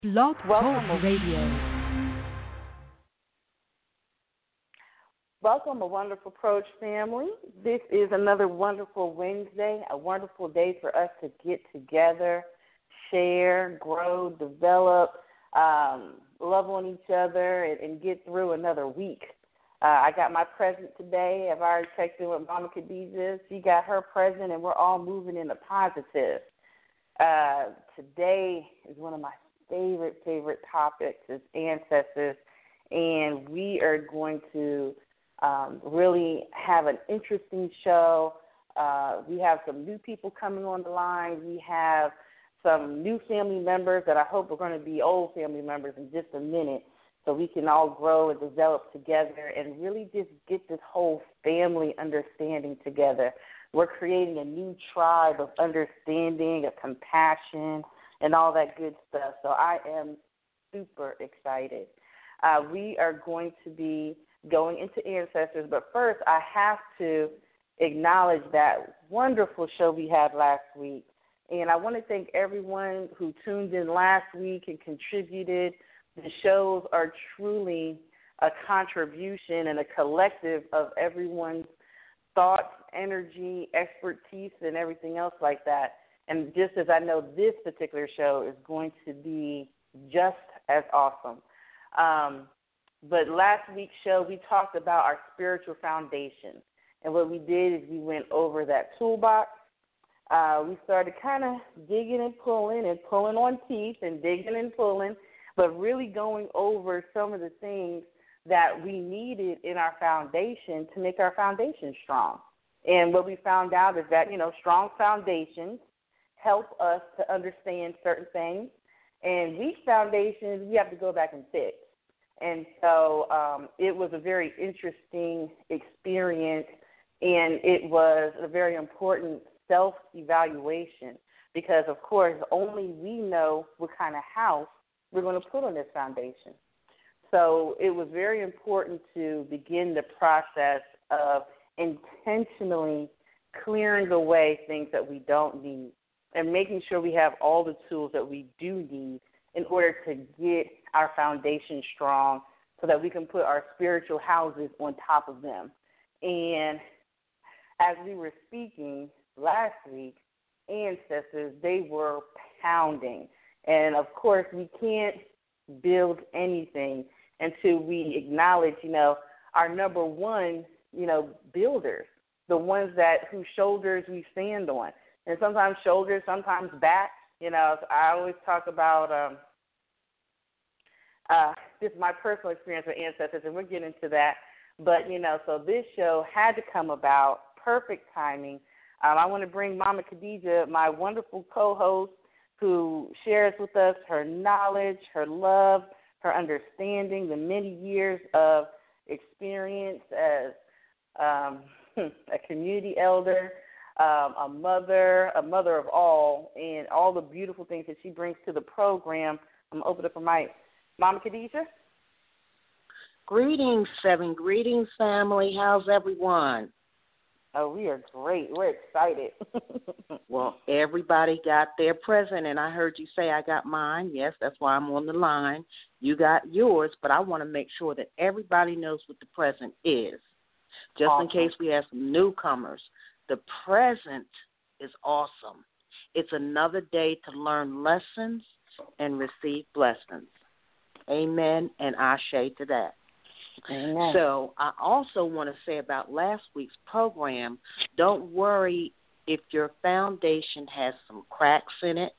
Blog Talk Welcome, Radio. welcome, a wonderful approach family. This is another wonderful Wednesday, a wonderful day for us to get together, share, grow, develop, love on each other, and get through another week. I got my present today. I've already checked in with Mama Khadijah. She got her present, and we're all moving in the positive. Today is one of my favorite topics is ancestors, and we are going to really have an interesting show. We have some new people coming on the line. We have some new family members that I hope are going to be old family members in just a minute, so we can all grow and develop together and really just get this whole family understanding together. We're creating a new tribe of understanding, of compassion, and all that good stuff. So I am super excited. We are going to be going into ancestors, but first I have to acknowledge that wonderful show we had last week. And I want to thank everyone who tuned in last week and contributed. The shows are truly a contribution and a collective of everyone's thoughts, energy, expertise, and everything else like that. And just as I know this particular show is going to be just as awesome. But last week's show, we talked about our spiritual foundation. And what we did is we went over that toolbox. We started kind of digging and pulling on teeth and digging and pulling, but really going over some of the things that we needed in our foundation to make our foundation strong. And what we found out is that, strong foundations help us to understand certain things. And weak foundations, we have to go back and fix. And so it was a very interesting experience, and it was a very important self-evaluation because, of course, only we know what kind of house we're going to put on this foundation. So it was very important to begin the process of intentionally clearing away things that we don't need and making sure we have all the tools that we do need in order to get our foundation strong so that we can put our spiritual houses on top of them. And as we were speaking last week, ancestors, they were pounding. And, of course, we can't build anything until we acknowledge, our number one, builders, the ones whose shoulders we stand on. And sometimes shoulders, sometimes back. I always talk about this is my personal experience with ancestors, and we'll get into that. But, so this show had to come about, perfect timing. I want to bring Mama Khadijah, my wonderful co-host, who shares with us her knowledge, her love, her understanding, the many years of experience as a community elder, a mother of all, and all the beautiful things that she brings to the program. I'm going to open up her mic. Mama Khadijah? Greetings, greetings, family. How's everyone? Oh, we are great. We're excited. Well, everybody got their present, and I heard you say I got mine. Yes, that's why I'm on the line. You got yours, but I want to make sure that everybody knows what the present is, just awesome. In case we have some newcomers. The present is awesome. It's another day to learn lessons and receive blessings. Amen and ashe to that. Amen. So I also want to say about last week's program, don't worry if your foundation has some cracks in it.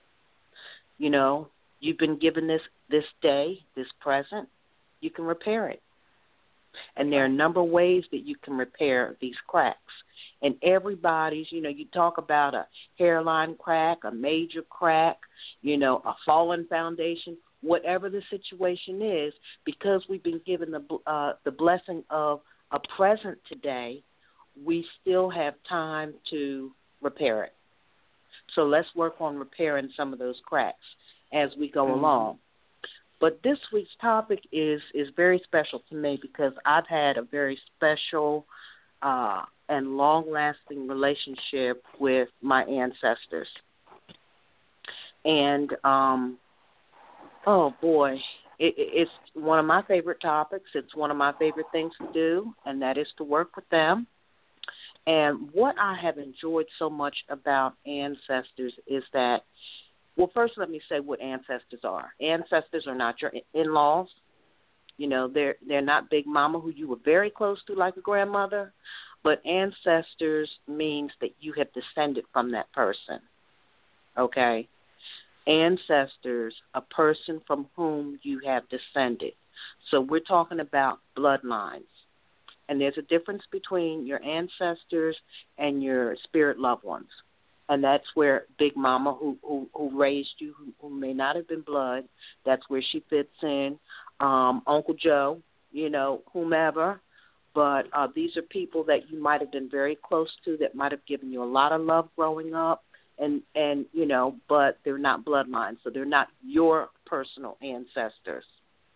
You've been given this day, this present, you can repair it. And there are a number of ways that you can repair these cracks. And everybody's, you talk about a hairline crack, a major crack, a fallen foundation. Whatever the situation is, because we've been given the blessing of a present today, we still have time to repair it. So let's work on repairing some of those cracks as we go along. But this week's topic is very special to me because I've had a very special and long-lasting relationship with my ancestors. And Oh boy, it's one of my favorite topics. It's one of my favorite things to do, and that is to work with them. And what I have enjoyed so much about ancestors is that, well, first let me say what ancestors are. Ancestors are not your in-laws. You know, they're not Big Mama who you were very close to like a grandmother, but ancestors means that you have descended from that person. Okay? Ancestors, a person from whom you have descended. So we're talking about bloodlines. And there's a difference between your ancestors and your spirit loved ones. And that's where Big Mama, who raised you, who may not have been blood, that's where she fits in. Uncle Joe, you know, whomever. But these are people that you might have been very close to, that might have given you a lot of love growing up. And you know, but they're not bloodlines, so they're not your personal ancestors.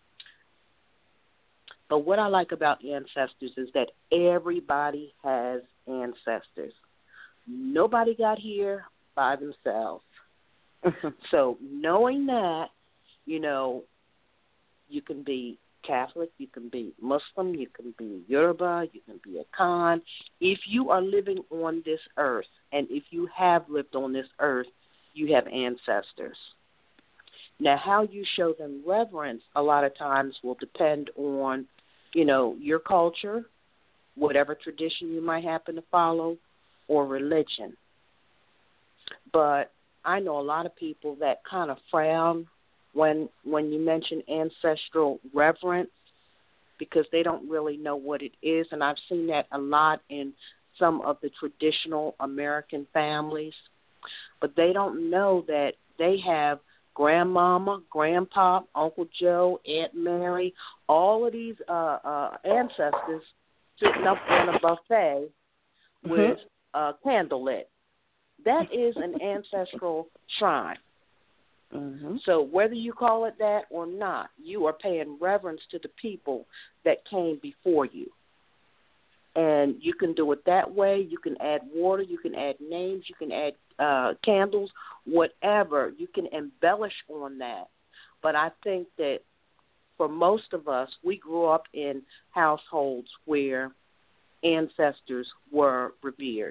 But what I like about ancestors is that everybody has ancestors. Nobody got here by themselves. So knowing that, you know, you can be Catholic, you can be Muslim, you can be Yoruba, you can be a Khan. If you are living on this earth, and if you have lived on this earth, you have ancestors. Now, how you show them reverence a lot of times will depend on, you know, your culture, whatever tradition you might happen to follow, or religion. But I know a lot of people that kind of frown when you mention ancestral reverence, because they don't really know what it is. And I've seen that a lot in some of the traditional American families. But they don't know that they have grandmama, grandpa, Uncle Joe, Aunt Mary, all of these ancestors sitting up on a buffet with candlelit. That is an ancestral shrine. So whether you call it that or not, you are paying reverence to the people that came before you. And you can do it that way. You can add water. You can add names. You can add candles, whatever. You can embellish on that. But I think that for most of us, we grew up in households where ancestors were revered.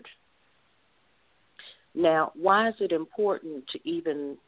Now, why is it important to even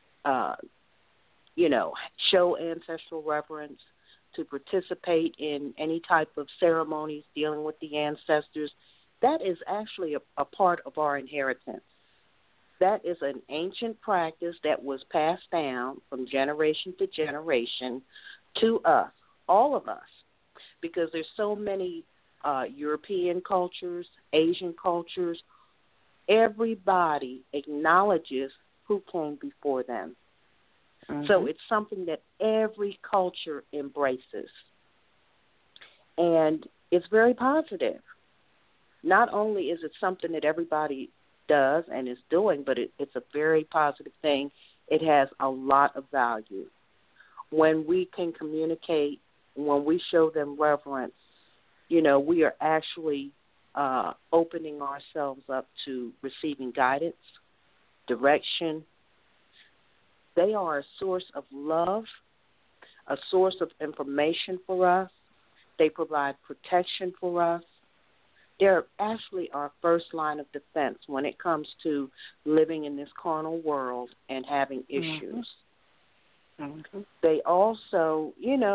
show ancestral reverence, to participate in any type of ceremonies dealing with the ancestors? That is actually a part of our inheritance. That is an ancient practice that was passed down from generation to generation to us, all of us, because there's so many European cultures, Asian cultures. Everybody acknowledges who came before them. So it's something that every culture embraces. And it's very positive. Not only is it something that everybody does and is doing, but it's a very positive thing. It has a lot of value. When we can communicate, when we show them reverence, you know, we are actually opening ourselves up to receiving guidance, direction. They are a source of love, a source of information for us. They provide protection for us. They're actually our first line of defense when it comes to living in this carnal world and having issues. They also,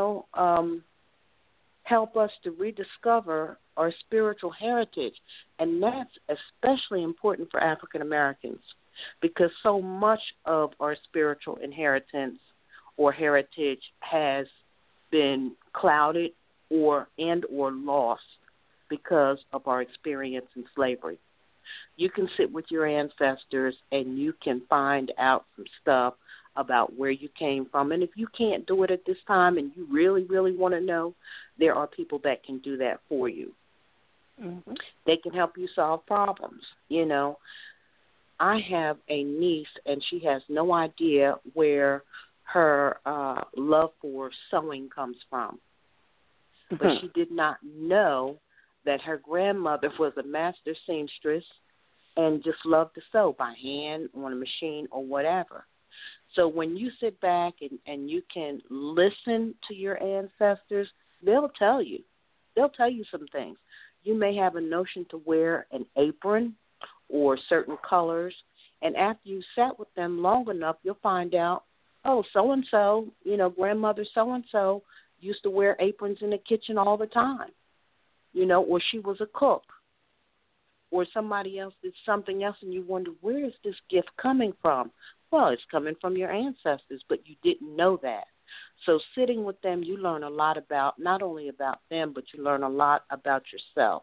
help us to rediscover our spiritual heritage. And that's especially important for African Americans, because so much of our spiritual inheritance or heritage has been clouded or lost because of our experience in slavery. You can sit with your ancestors and you can find out some stuff about where you came from. And if you can't do it at this time and you really, really want to know, there are people that can do that for you. They can help you solve problems. You know, I have a niece, and she has no idea where her love for sewing comes from. But she did not know that her grandmother was a master seamstress and just loved to sew by hand, on a machine, or whatever. So when you sit back and you can listen to your ancestors, they'll tell you. They'll tell you some things. You may have a notion to wear an apron or certain colors, and after you sat with them long enough, you'll find out, oh, so-and-so, grandmother so-and-so used to wear aprons in the kitchen all the time, or she was a cook, or somebody else did something else, and you wonder, where is this gift coming from? Well, it's coming from your ancestors, but you didn't know that. So sitting with them, you learn a lot about, not only about them, but you learn a lot about yourself.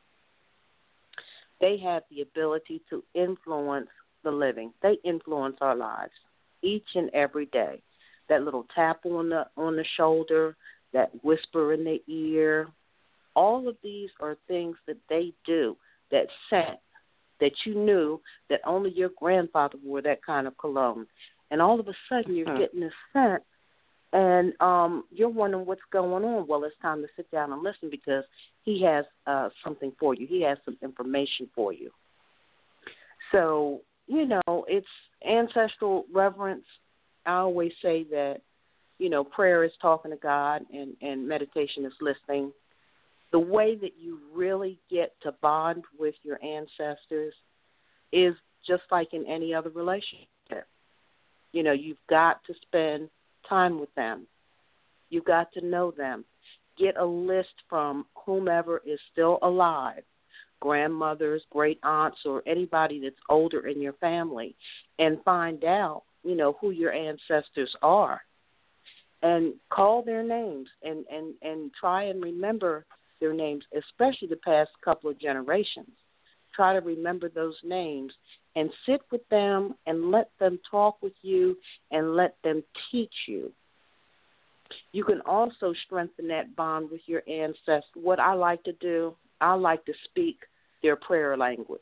They have the ability to influence the living. They influence our lives each and every day. That little tap on the shoulder, that whisper in the ear, all of these are things that they do, that scent, that you knew that only your grandfather wore that kind of cologne. And all of a sudden you're getting this scent, and you're wondering what's going on. Well, it's time to sit down and listen, because he has something for you. He has some information for you. So, it's ancestral reverence. I always say that, prayer is talking to God and meditation is listening. The way that you really get to bond with your ancestors is just like in any other relationship. You've got to spend time with them. You've got to know them. Get a list from whomever is still alive, grandmothers, great aunts, or anybody that's older in your family, and find out, who your ancestors are. And call their names and try and remember their names, especially the past couple of generations. Try to remember those names and sit with them and let them talk with you and let them teach you. You can also strengthen that bond with your ancestors. What I like to do, I like to speak their prayer language,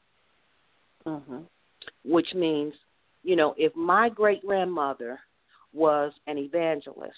which means, if my great-grandmother was an evangelist,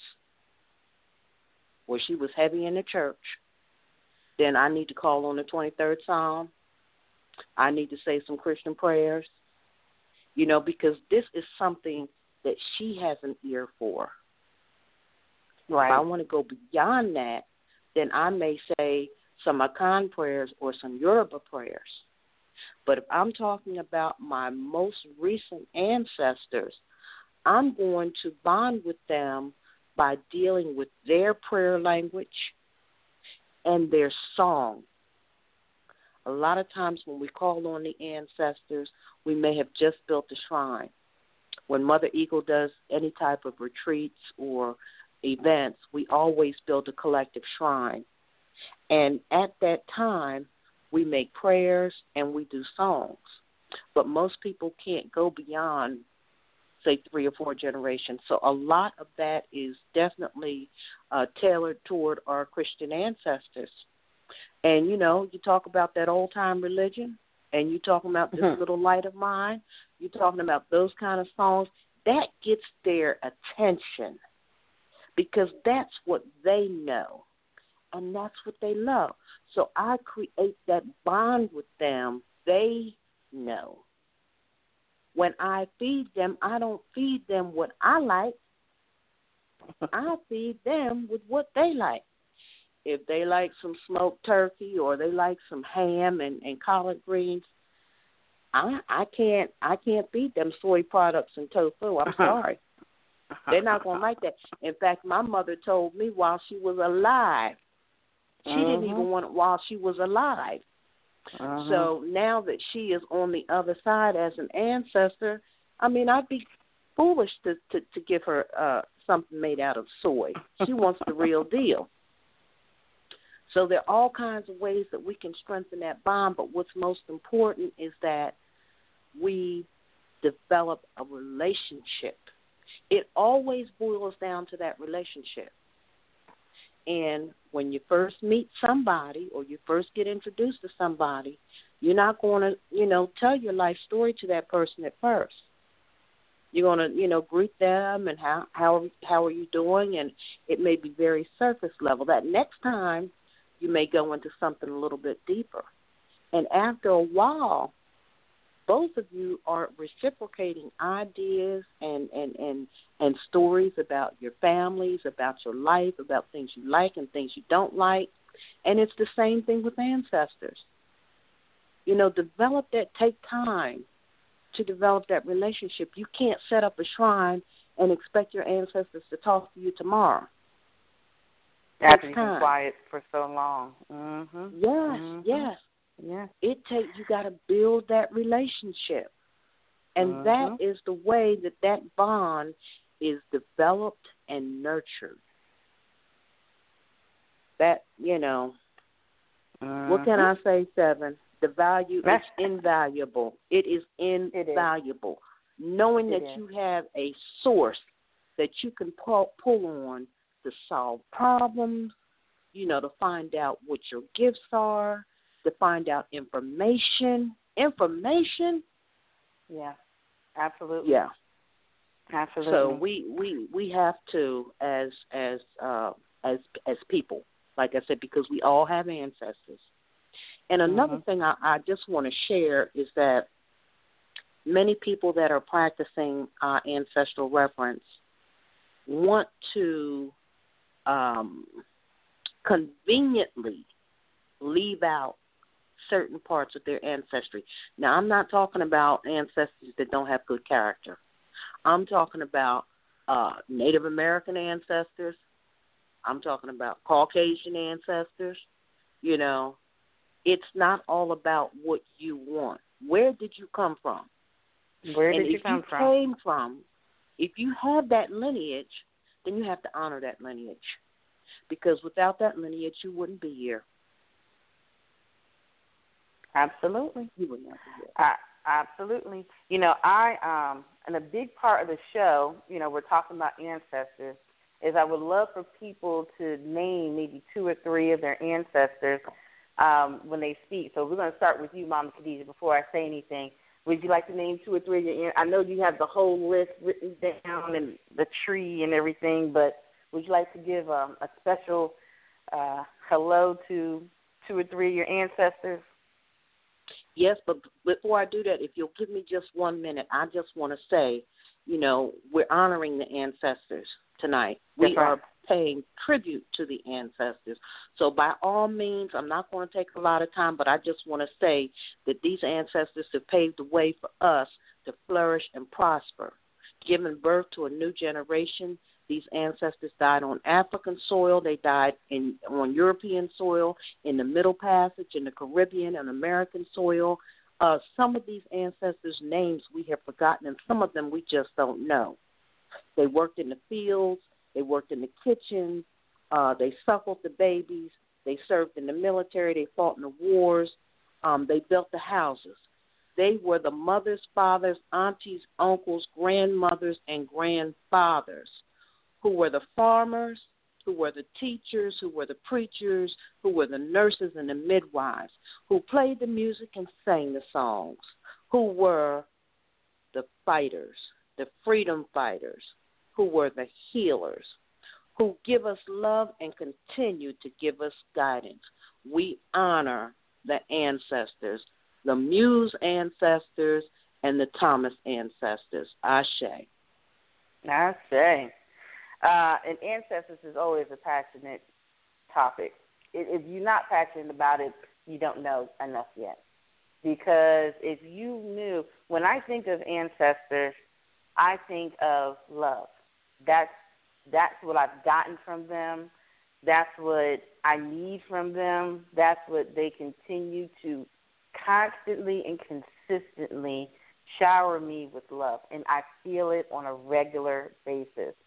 or she was heavy in the church, then I need to call on the 23rd Psalm. I need to say some Christian prayers, because this is something that she has an ear for. Right. If I want to go beyond that, then I may say some Akan prayers or some Yoruba prayers. But if I'm talking about my most recent ancestors, I'm going to bond with them by dealing with their prayer language and their song. A lot of times when we call on the ancestors, we may have just built a shrine. When Mother Eagle does any type of retreats or events, we always build a collective shrine. And at that time, we make prayers and we do songs. But most people can't go beyond, say, 3 or 4 generations. So a lot of that is definitely tailored toward our Christian ancestors. And, you talk about that old-time religion, and you talking about this little light of mine, you're talking about those kind of songs, that gets their attention because that's what they know, and that's what they love. So I create that bond with them. They know. When I feed them, I don't feed them what I like. I feed them with what they like. If they like some smoked turkey or they like some ham and collard greens, I can't feed them soy products and tofu. I'm sorry. They're not going to like that. In fact, my mother told me while she was alive, she didn't even want it while she was alive. So now that she is on the other side as an ancestor, I mean, I'd be foolish to give her something made out of soy. She wants the real deal. So there are all kinds of ways that we can strengthen that bond, but what's most important is that we develop a relationship. It always boils down to that relationship. And when you first meet somebody or you first get introduced to somebody, you're not going to, tell your life story to that person at first. You're going to, greet them and how are you doing, and it may be very surface level. That next time, you may go into something a little bit deeper. And after a while, both of you are reciprocating ideas and stories about your families, about your life, about things you like and things you don't like. And it's the same thing with ancestors. Develop that, take time to develop that relationship. You can't set up a shrine and expect your ancestors to talk to you tomorrow. After you've been quiet for so long. Mm-hmm. Yes. Yeah. You got to build that relationship. And that is the way that bond is developed and nurtured. That, what can I say, Seven? The value is invaluable. It is invaluable. Knowing that you have a source that you can pull on to solve problems, to find out what your gifts are, to find out information. Information? Yeah, absolutely. Yeah. Absolutely. So we have to, as people, like I said, because we all have ancestors. And another thing I just want to share is that many people that are practicing ancestral reverence want to conveniently leave out certain parts of their ancestry. Now, I'm not talking about ancestors that don't have good character. I'm talking about Native American ancestors. I'm talking about Caucasian ancestors. It's not all about what you want. Where did you come from? Where did you come from? Came from, if you have that lineage, then you have to honor that lineage. Because without that lineage, you wouldn't be here. Absolutely. You wouldn't have to be here. Absolutely. And a big part of the show, we're talking about ancestors, is I would love for people to name maybe 2 or 3 of their ancestors when they speak. So we're going to start with you, Mama Khadijah, before I say anything. Would you like to name 2 or 3 of your I know you have the whole list written down and the tree and everything, but would you like to give a special hello to 2 or 3 of your ancestors? Yes, but before I do that, if you'll give me just 1 minute, I just want to say, we're honoring the ancestors tonight. We are paying tribute to the ancestors. So by all means, I'm not going to take a lot of time, but I just want to say that these ancestors have paved the way for us to flourish and prosper, giving birth to a new generation. These ancestors died on African soil. They died on European soil, in the Middle Passage, in the Caribbean and American soil. Some of these ancestors' names we have forgotten, and some of them we just don't know. They worked in the fields. They worked in the kitchens. They suckled the babies. They served in the military. They fought in the wars. They built the houses. They were the mothers, fathers, aunties, uncles, grandmothers, and grandfathers who were the farmers, who were the teachers, who were the preachers, who were the nurses and the midwives, who played the music and sang the songs, who were the fighters, the freedom fighters, who were the healers, who give us love and continue to give us guidance. We honor the ancestors, the Muse ancestors, and the Thomas ancestors. Ashe. Ashe. And ancestors is always a passionate topic. If you're not passionate about it, you don't know enough yet. Because if you knew, when I think of ancestors, I think of love. That's what I've gotten from them. That's what I need from them. That's what they continue to constantly and consistently shower me with love, and I feel it on a regular basis.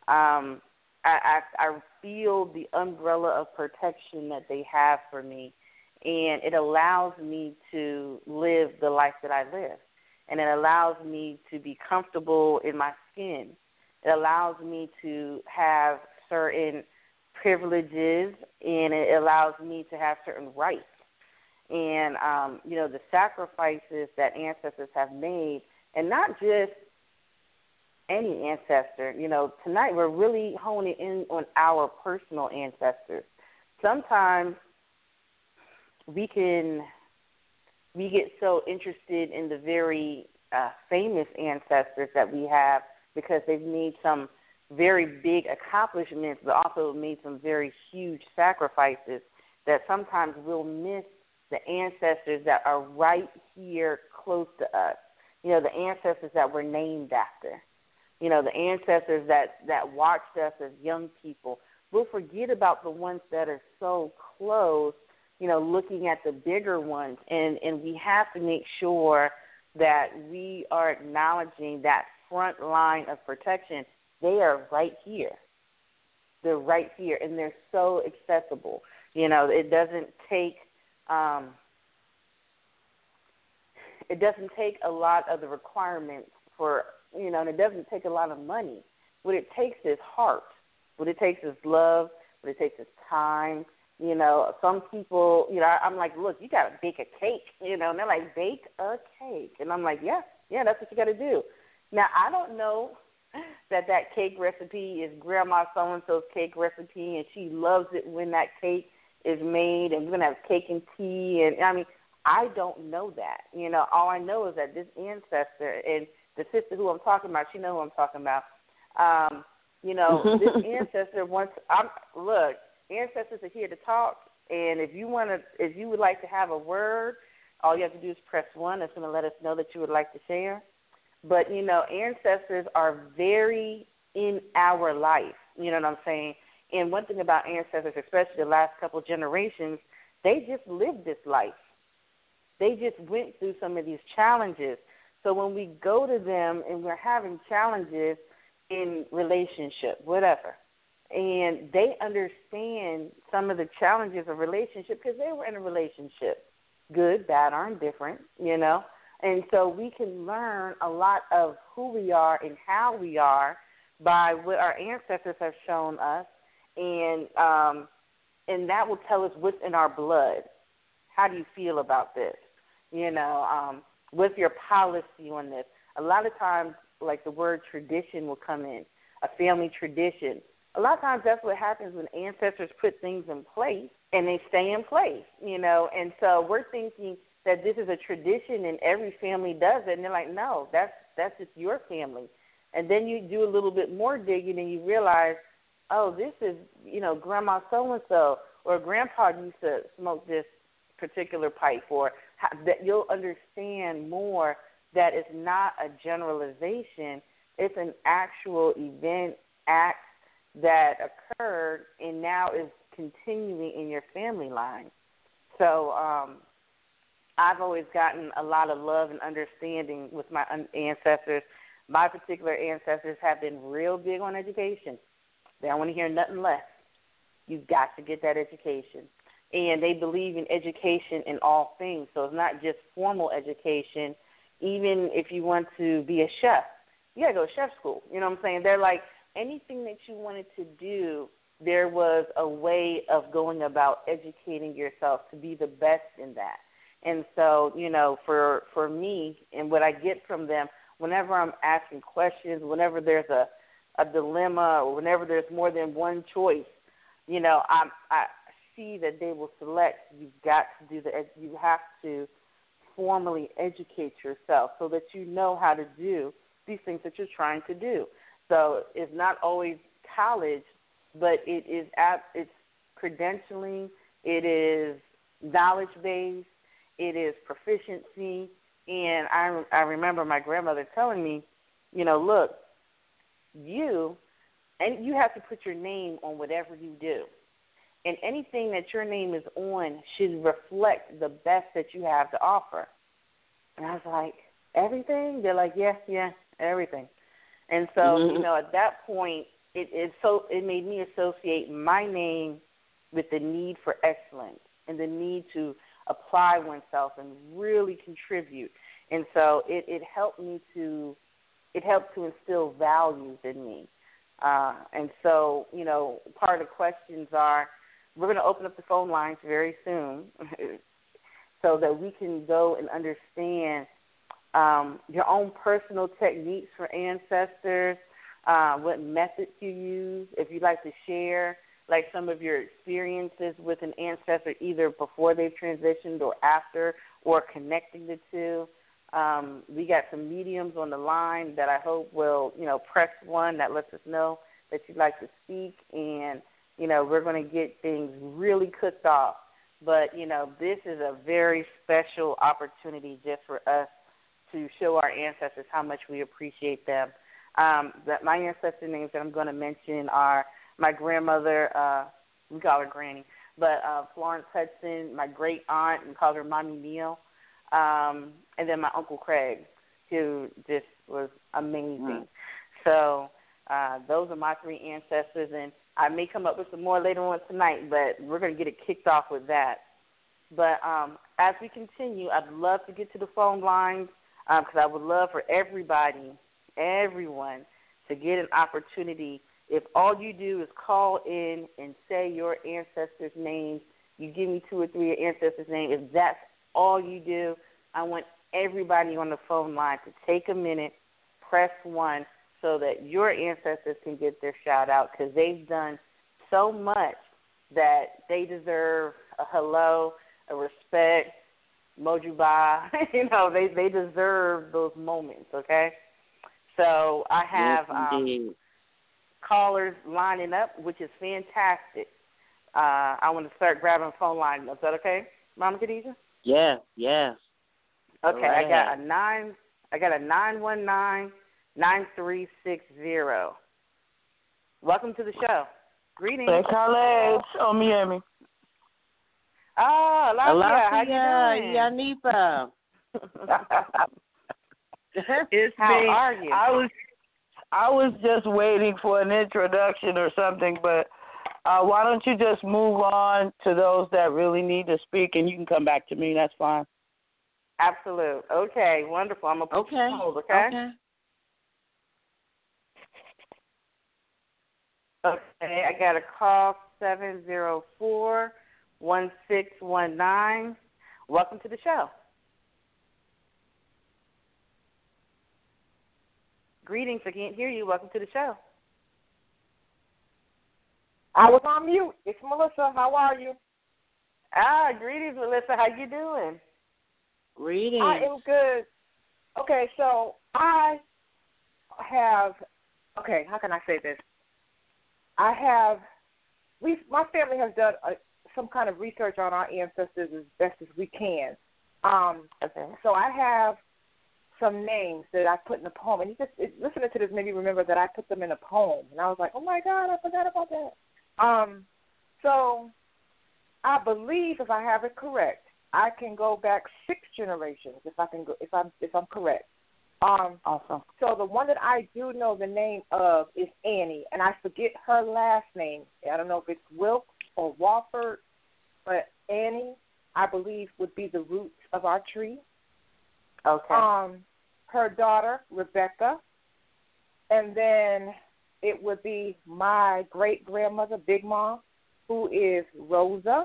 I feel the umbrella of protection that they have for me, and it allows me to live the life that I live, and it allows me to be comfortable in my skin. It allows me to have certain privileges, and it allows me to have certain rights. And, the sacrifices that ancestors have made, and not just any ancestor. Tonight we're really honing in on our personal ancestors. Sometimes we can we get so interested in the very famous ancestors that we have because they've made some very big accomplishments, but also made some very huge sacrifices, that sometimes we'll miss the ancestors that are right here close to us. You know, the ancestors that we're named after. You know, the ancestors that watched us as young people. We'll forget about the ones that are so close, you know, looking at the bigger ones. And we have to make sure that we are acknowledging that front line of protection. They are right here. They're right here, and they're so accessible. You know, it doesn't take a lot of the requirements for, you know, and it doesn't take a lot of money. What it takes is heart. What it takes is love. What it takes is time. You know, some people, you know, I'm like, look, you got to bake a cake, you know, and they're like, bake a cake. And I'm like, yeah, that's what you got to do. Now, I don't know that cake recipe is Grandma so-and-so's cake recipe, and she loves it when that cake is made, and we're going to have cake and tea. And, I mean, I don't know that. You know, all I know is that this ancestor, and the sister who I'm talking about, she knows who I'm talking about. You know, this ancestor wants, look, ancestors are here to talk, and if you would like to have a word, all you have to do is press 1. It's going to let us know that you would like to share. But, you know, ancestors are very in our life, you know what I'm saying? And one thing about ancestors, especially the last couple generations, they just lived this life. They just went through some of these challenges. So when we go to them and we're having challenges in relationship, whatever, and they understand some of the challenges of relationship because they were in a relationship, good, bad, or indifferent, you know. And so we can learn a lot of who we are and how we are by what our ancestors have shown us, and that will tell us what's in our blood. How do you feel about this? You know, what's your policy on this? A lot of times, like the word tradition will come in, a family tradition. A lot of times that's what happens when ancestors put things in place and they stay in place, you know. And so we're thinking that this is a tradition and every family does it. And they're like, no, that's just your family. And then you do a little bit more digging and you realize, oh, this is, you know, Grandma so-and-so or Grandpa used to smoke this particular pipe, or that you'll understand more that it's not a generalization. It's an actual event, act that occurred and now is continuing in your family line. So I've always gotten a lot of love and understanding with my ancestors. My particular ancestors have been real big on education. They don't want to hear nothing less. You've got to get that education. And they believe in education in all things. So it's not just formal education. Even if you want to be a chef, you got to go to chef school. You know what I'm saying? They're like, anything that you wanted to do, there was a way of going about educating yourself to be the best in that. And so, you know, for me and what I get from them, whenever I'm asking questions, whenever there's a dilemma or whenever there's more than one choice, you know, I see that they will select. You've got to do you have to formally educate yourself so that you know how to do these things that you're trying to do. So it's not always college, but it's credentialing, it is knowledge-based, it is proficiency. And I remember my grandmother telling me, you know, look, you have to put your name on whatever you do. And anything that your name is on should reflect the best that you have to offer. And I was like, everything? They're like, yeah, everything. And so, you know, at that point, it made me associate my name with the need for excellence and the need to apply oneself and really contribute. And so it helped to instill values in me. And so, you know, part of the questions are, we're going to open up the phone lines very soon so that we can go and understand your own personal techniques for ancestors, what methods you use. If you'd like to share like some of your experiences with an ancestor, either before they've transitioned or after, or connecting the two. We got some mediums on the line that I hope will, press one that lets us know that you'd like to speak, and, we're going to get things really cooked off. But, this is a very special opportunity just for us to show our ancestors how much we appreciate them. My ancestor names that I'm going to mention are my grandmother, we call her Granny, but Florence Hudson, my great aunt, we call her Mommy Neal, and then my Uncle Craig, who just was amazing. So those are my three ancestors, and I may come up with some more later on tonight, but we're going to get it kicked off with that. But as we continue, I'd love to get to the phone lines because I would love for everyone, to get an opportunity. If all you do is call in and say your ancestors' names, you give me 2 or 3 of your ancestors' names, if that's all you do, I want everybody on the phone line to take a minute, press 1, so that your ancestors can get their shout out, because they've done so much that they deserve a hello, a respect, mojuba. They deserve those moments, okay? So I have callers lining up, which is fantastic. I want to start grabbing phone lines. Is that okay, Mama Khadijah? Yes. Okay, right. I got a 919-9360. Welcome to the show. Greetings. Hey, Khaled. Oh, Miami. Oh, Alafia, how you doing? Yanipa. How are you? I was just waiting for an introduction or something, but why don't you just move on to those that really need to speak, and you can come back to me. That's fine. Absolute. Okay, wonderful. I'm going to put you on hold, okay? Okay, I got a call, 704-1619. Welcome to the show. Greetings, I can't hear you. Welcome to the show. I was on mute. It's Melissa. How are you? Greetings, Melissa. How you doing? Greetings. I am good. Okay, so I have, how can I say this? My family has done some kind of research on our ancestors as best as we can. So I have some names that I put in a poem, and listening to this made me remember that I put them in a poem, and I was like, oh my God, I forgot about that. So I believe, if I have it correct, I can go back 6 generations if I'm correct. Awesome. So the one that I do know the name of is Annie, and I forget her last name. I don't know if it's Wilkes or Wofford, but Annie, I believe, would be the roots of our tree. Okay. Her daughter, Rebecca, and then it would be my great-grandmother, Big Mom, who is Rosa,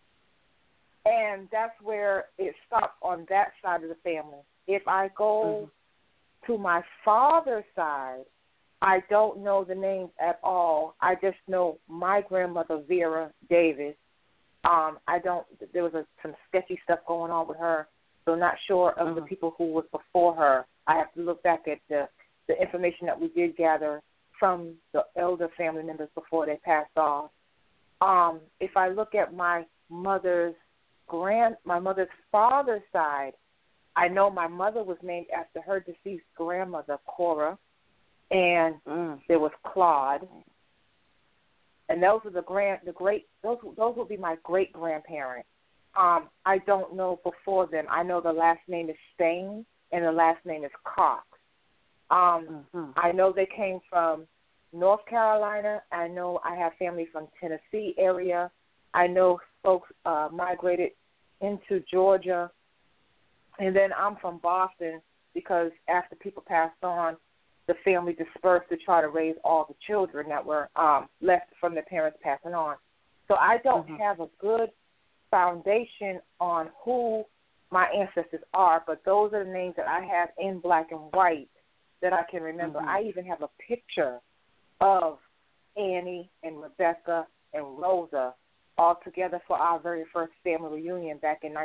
and that's where it stopped on that side of the family. If I go to my father's side, I don't know the names at all. I just know my grandmother, Vera Davis. There was some sketchy stuff going on with her, so I'm not sure of the people who was before her. I have to look back at the information that we did gather from the elder family members before they passed off. If I look at my mother's father's side, I know my mother was named after her deceased grandmother, Cora, and there was Claude, and those are those would be my great grandparents. I don't know before them. I know the last name is Stain and the last name is Cox. I know they came from North Carolina. I know I have family from Tennessee area. I know folks migrated into Georgia. And then I'm from Boston because after people passed on, the family dispersed to try to raise all the children that were left from their parents passing on. So I don't have a good foundation on who my ancestors are, but those are the names that I have in black and white that I can remember. I even have a picture of Annie and Rebecca and Rosa all together for our very first family reunion back in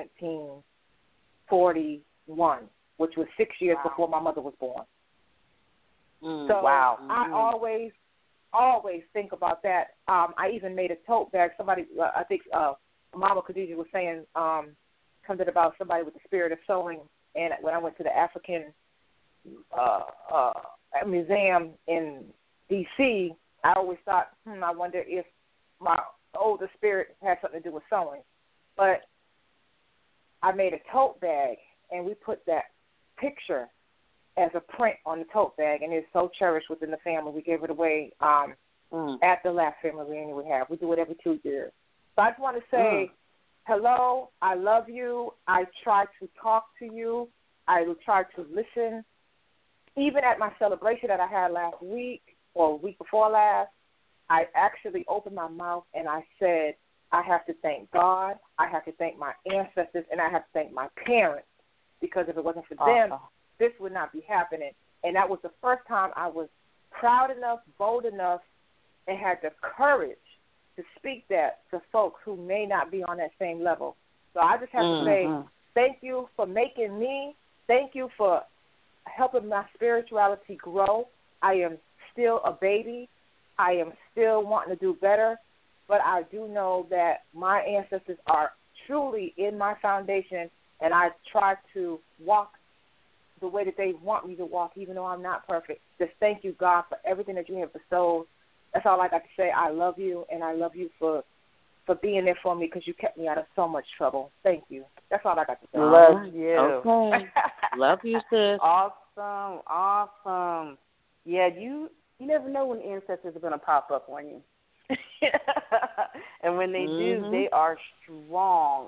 1941, which was 6 years before my mother was born. So I always think about that. I even made a tote bag. Somebody, I think Mama Khadija was saying something about somebody with the spirit of sewing. And when I went to the African museum in D.C., I always thought, I wonder if my older spirit had something to do with sewing. But I made a tote bag, and we put that picture as a print on the tote bag, and it's so cherished within the family. We gave it away at the last family reunion we have. We do it every 2 years. So I just want to say, hello, I love you. I try to talk to you. I will try to listen. Even at my celebration that I had last week or week before last, I actually opened my mouth and I said, I have to thank God, I have to thank my ancestors, and I have to thank my parents, because if it wasn't for them, this would not be happening. And that was the first time I was proud enough, bold enough, and had the courage to speak that to folks who may not be on that same level. So I just have to say thank you for making me. Thank you for helping my spirituality grow. I am still a baby. I am still wanting to do better, but I do know that my ancestors are truly in my foundation, and I try to walk the way that they want me to walk, even though I'm not perfect. Just thank you, God, for everything that you have bestowed. That's all I got to say. I love you, and I love you for being there for me, because you kept me out of so much trouble. Thank you. That's all I got to say. Love you. Okay. Love you, sis. Awesome. Yeah, you never know when ancestors are going to pop up on you. And when they do, they are strong.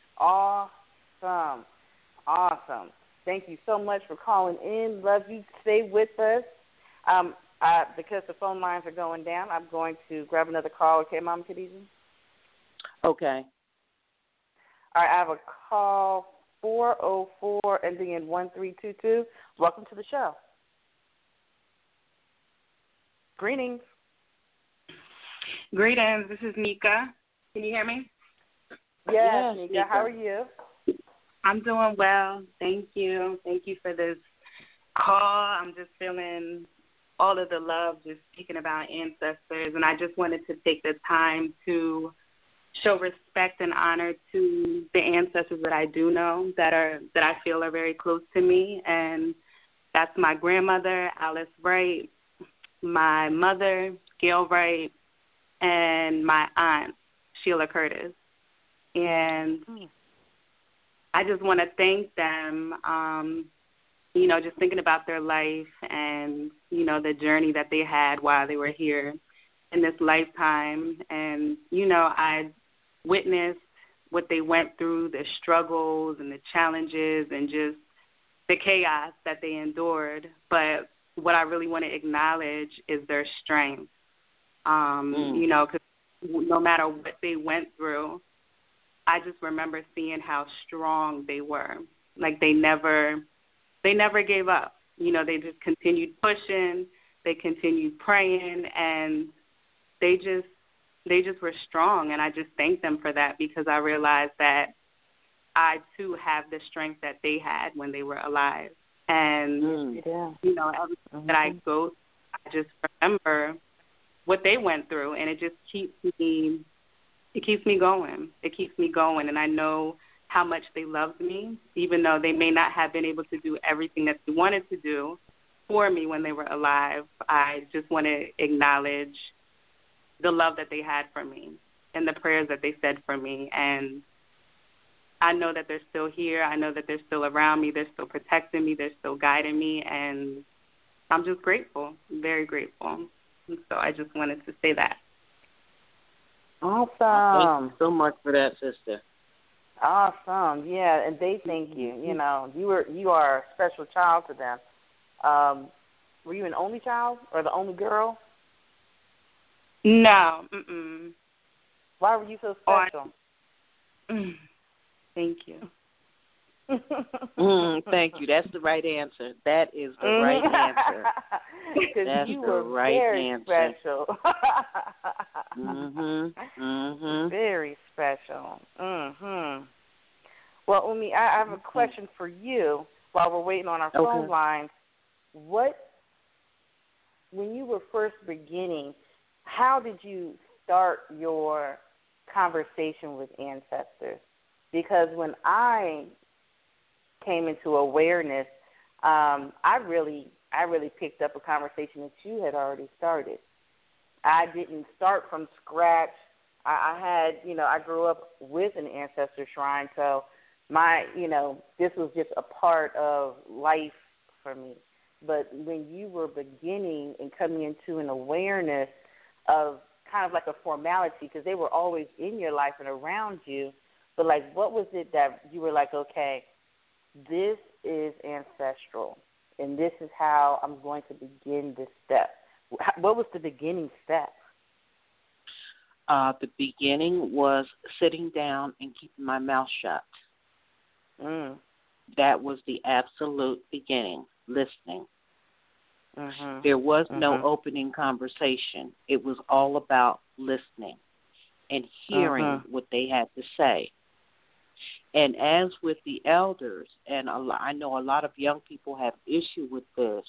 Awesome. Thank you so much for calling in. Love you. Stay with us. Because the phone lines are going down, I'm going to grab another call. Okay, Mama Khadija? Okay. All right, I have a call, 404 ending in 1322. Welcome to the show. Greetings. Greetings. This is Nika. Can you hear me? Yes, Nika. How are you? I'm doing well. Thank you. Thank you for this call. I'm just feeling all of the love just speaking about ancestors, and I just wanted to take the time to show respect and honor to the ancestors that I do know that I feel are very close to me, and that's my grandmother, Alice Wright, my mother, Gail Wright, and my aunt, Sheila Curtis. And I just want to thank them, just thinking about their life and, the journey that they had while they were here in this lifetime. And, I witnessed what they went through, the struggles and the challenges and just the chaos that they endured. But what I really want to acknowledge is their strength, because no matter what they went through, I just remember seeing how strong they were. Like they never gave up. They just continued pushing, they continued praying, and they just were strong. And I just thank them for that, because I realized that I too have the strength that they had when they were alive. And everything that I go through, I just remember what they went through, and it just keeps me going. It keeps me going, and I know how much they loved me, even though they may not have been able to do everything that they wanted to do for me when they were alive. I just want to acknowledge the love that they had for me and the prayers that they said for me. And I know that they're still here. I know that they're still around me. They're still protecting me. They're still guiding me. And I'm just grateful, very grateful. And so I just wanted to say that. Awesome. Thank you so much for that, sister. Awesome. Yeah, and they thank you. You are a special child to them. Were you an only child or the only girl? No. Why were you so special? Thank you. Thank you. That's the right answer. That is the right answer. Because you were right very answer. special. Very special. Well, Umi, I have a question for you while we're waiting on our phone lines. When you were first beginning, how did you start your conversation with ancestors? Because when I came into awareness, I really picked up a conversation that you had already started. I didn't start from scratch. I grew up with an ancestor shrine, so this was just a part of life for me. But when you were beginning and coming into an awareness of kind of like a formality, because they were always in your life and around you, but like, what was it that you were like, okay, this is ancestral, and this is how I'm going to begin this step? What was the beginning step? The beginning was sitting down and keeping my mouth shut. That was the absolute beginning, listening. There was no opening conversation. It was all about listening and hearing what they had to say. And as with the elders, and I know a lot of young people have issue with this,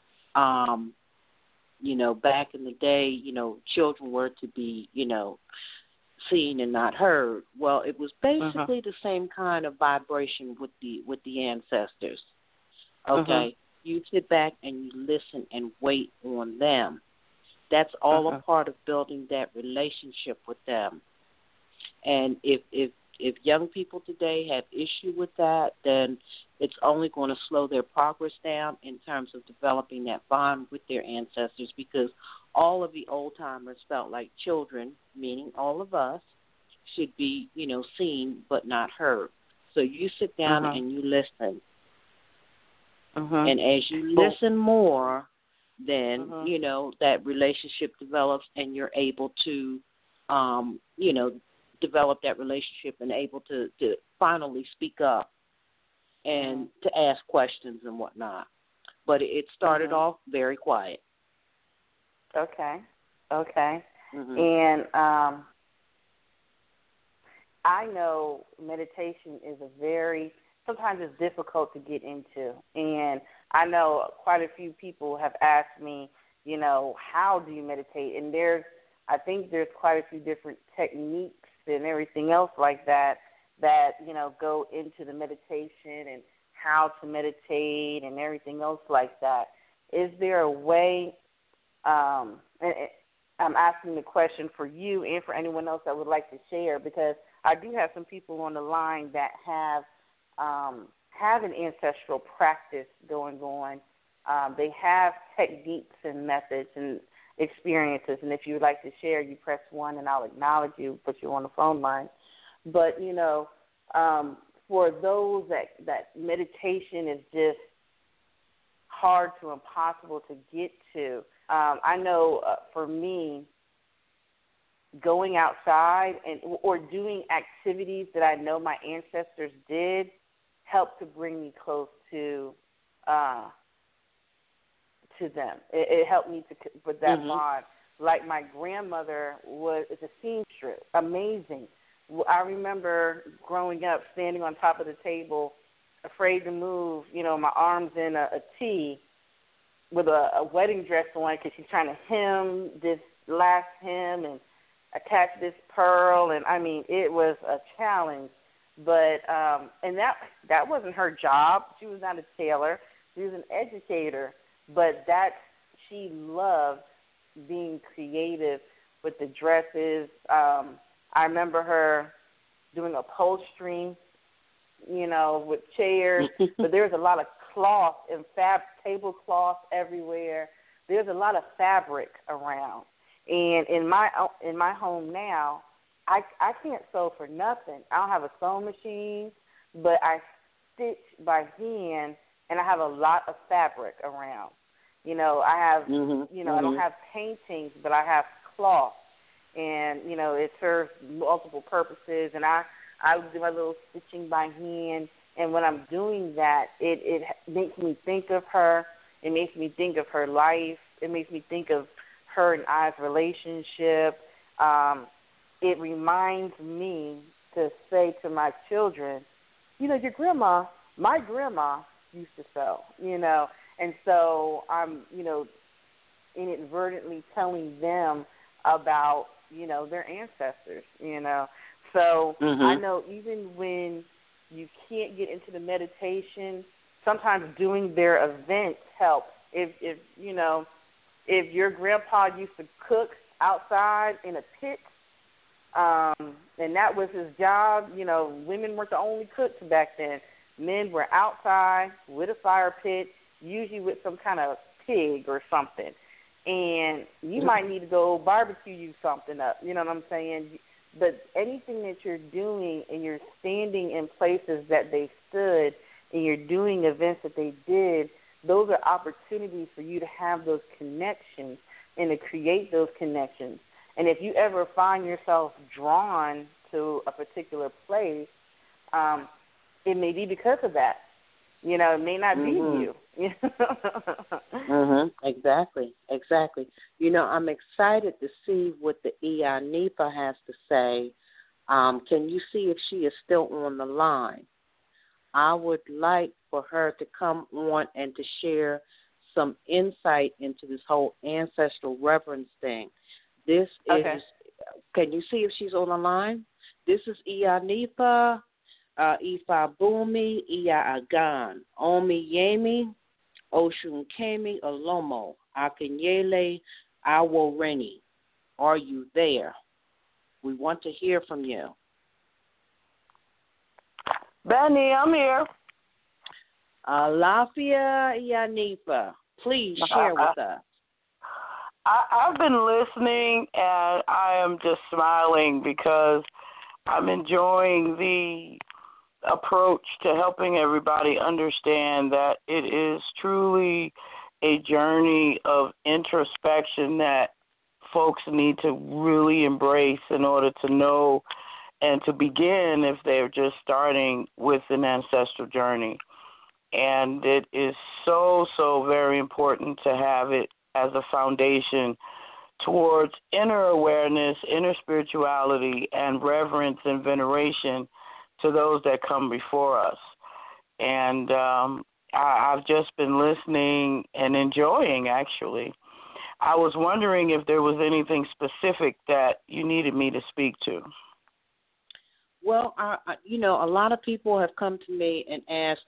back in the day, children were to be, seen and not heard. Well, it was basically the same kind of vibration with the ancestors. Okay? You sit back and you listen and wait on them. That's all a part of building that relationship with them. And if young people today have issue with that, then it's only going to slow their progress down in terms of developing that bond with their ancestors, because all of the old-timers felt like children, meaning all of us, should be, seen but not heard. So you sit down and you listen. And as you listen more, then, that relationship develops, and you're able to, develop that relationship and able to finally speak up and to ask questions and whatnot. But it started off very quiet. Okay. And I know meditation is sometimes it's difficult to get into. And I know quite a few people have asked me, how do you meditate? And I think there's quite a few different techniques and everything else like that, go into the meditation and how to meditate and everything else like that. Is there a way, and I'm asking the question for you and for anyone else that would like to share, because I do have some people on the line that have an ancestral practice going on. They have techniques and methods and experiences, and if you would like to share, you press 1 and I'll acknowledge you, put you on the phone line. But, for those that meditation is just hard to impossible to get to, I know for me, going outside or doing activities that I know my ancestors did helped to bring me close to them. It helped me with that bond. Like my grandmother is a seamstress, amazing. I remember growing up standing on top of the table, afraid to move, my arms in a T with a wedding dress on, because she's trying to hem this last hem and attach this pearl, and I mean, it was a challenge. But and that wasn't her job. She was not a tailor. She was an educator. But she loved being creative with the dresses. I remember her doing upholstery, with chairs. But there's a lot of cloth and tablecloth everywhere. There's a lot of fabric around. And in my home now, I can't sew for nothing. I don't have a sewing machine, but I stitch by hand, and I have a lot of fabric around. I have, I don't have paintings, but I have cloth, and, it serves multiple purposes. And I do my little stitching by hand, And when I'm doing that, it makes me think of her. It makes me think of her life. It makes me think of her and I's relationship. It reminds me to say to my children, your grandma, my grandma used to sew, And so I'm, inadvertently telling them about, their ancestors, So I know even when you can't get into the meditation, sometimes doing their events helps. If your grandpa used to cook outside in a pit, and that was his job, women weren't the only cooks back then. Men were outside with a fire pit, usually with some kind of pig or something. And you might need to go barbecue you something up, you know what I'm saying? But anything that you're doing and you're standing in places that they stood and you're doing events that they did, those are opportunities for you to have those connections and to create those connections. And if you ever find yourself drawn to a particular place, it may be because of that. It may not be you. Exactly. I'm excited to see what the Ianifa has to say. Can you see if she is still on the line? I would like for her to come on and to share some insight into this whole ancestral reverence thing. This is, can you see if she's on the line? This is Ianifa, Ifa Bumi, Iya Agan, Omi Yemi, Oshun Kemi, Alomo, Akinyele, Aworeni. Are you there? We want to hear from you. Benny, I'm here. Alafia Ianifa, please share with us. I've been listening, and I am just smiling because I'm enjoying the approach to helping everybody understand that it is truly a journey of introspection that folks need to really embrace in order to know and to begin if they're just starting with an ancestral journey. And it is so, so very important to have it as a foundation towards inner awareness, inner spirituality, and reverence and veneration to those that come before us. And I've just been listening and enjoying, actually. I was wondering if there was anything specific that you needed me to speak to. Well, a lot of people have come to me and asked,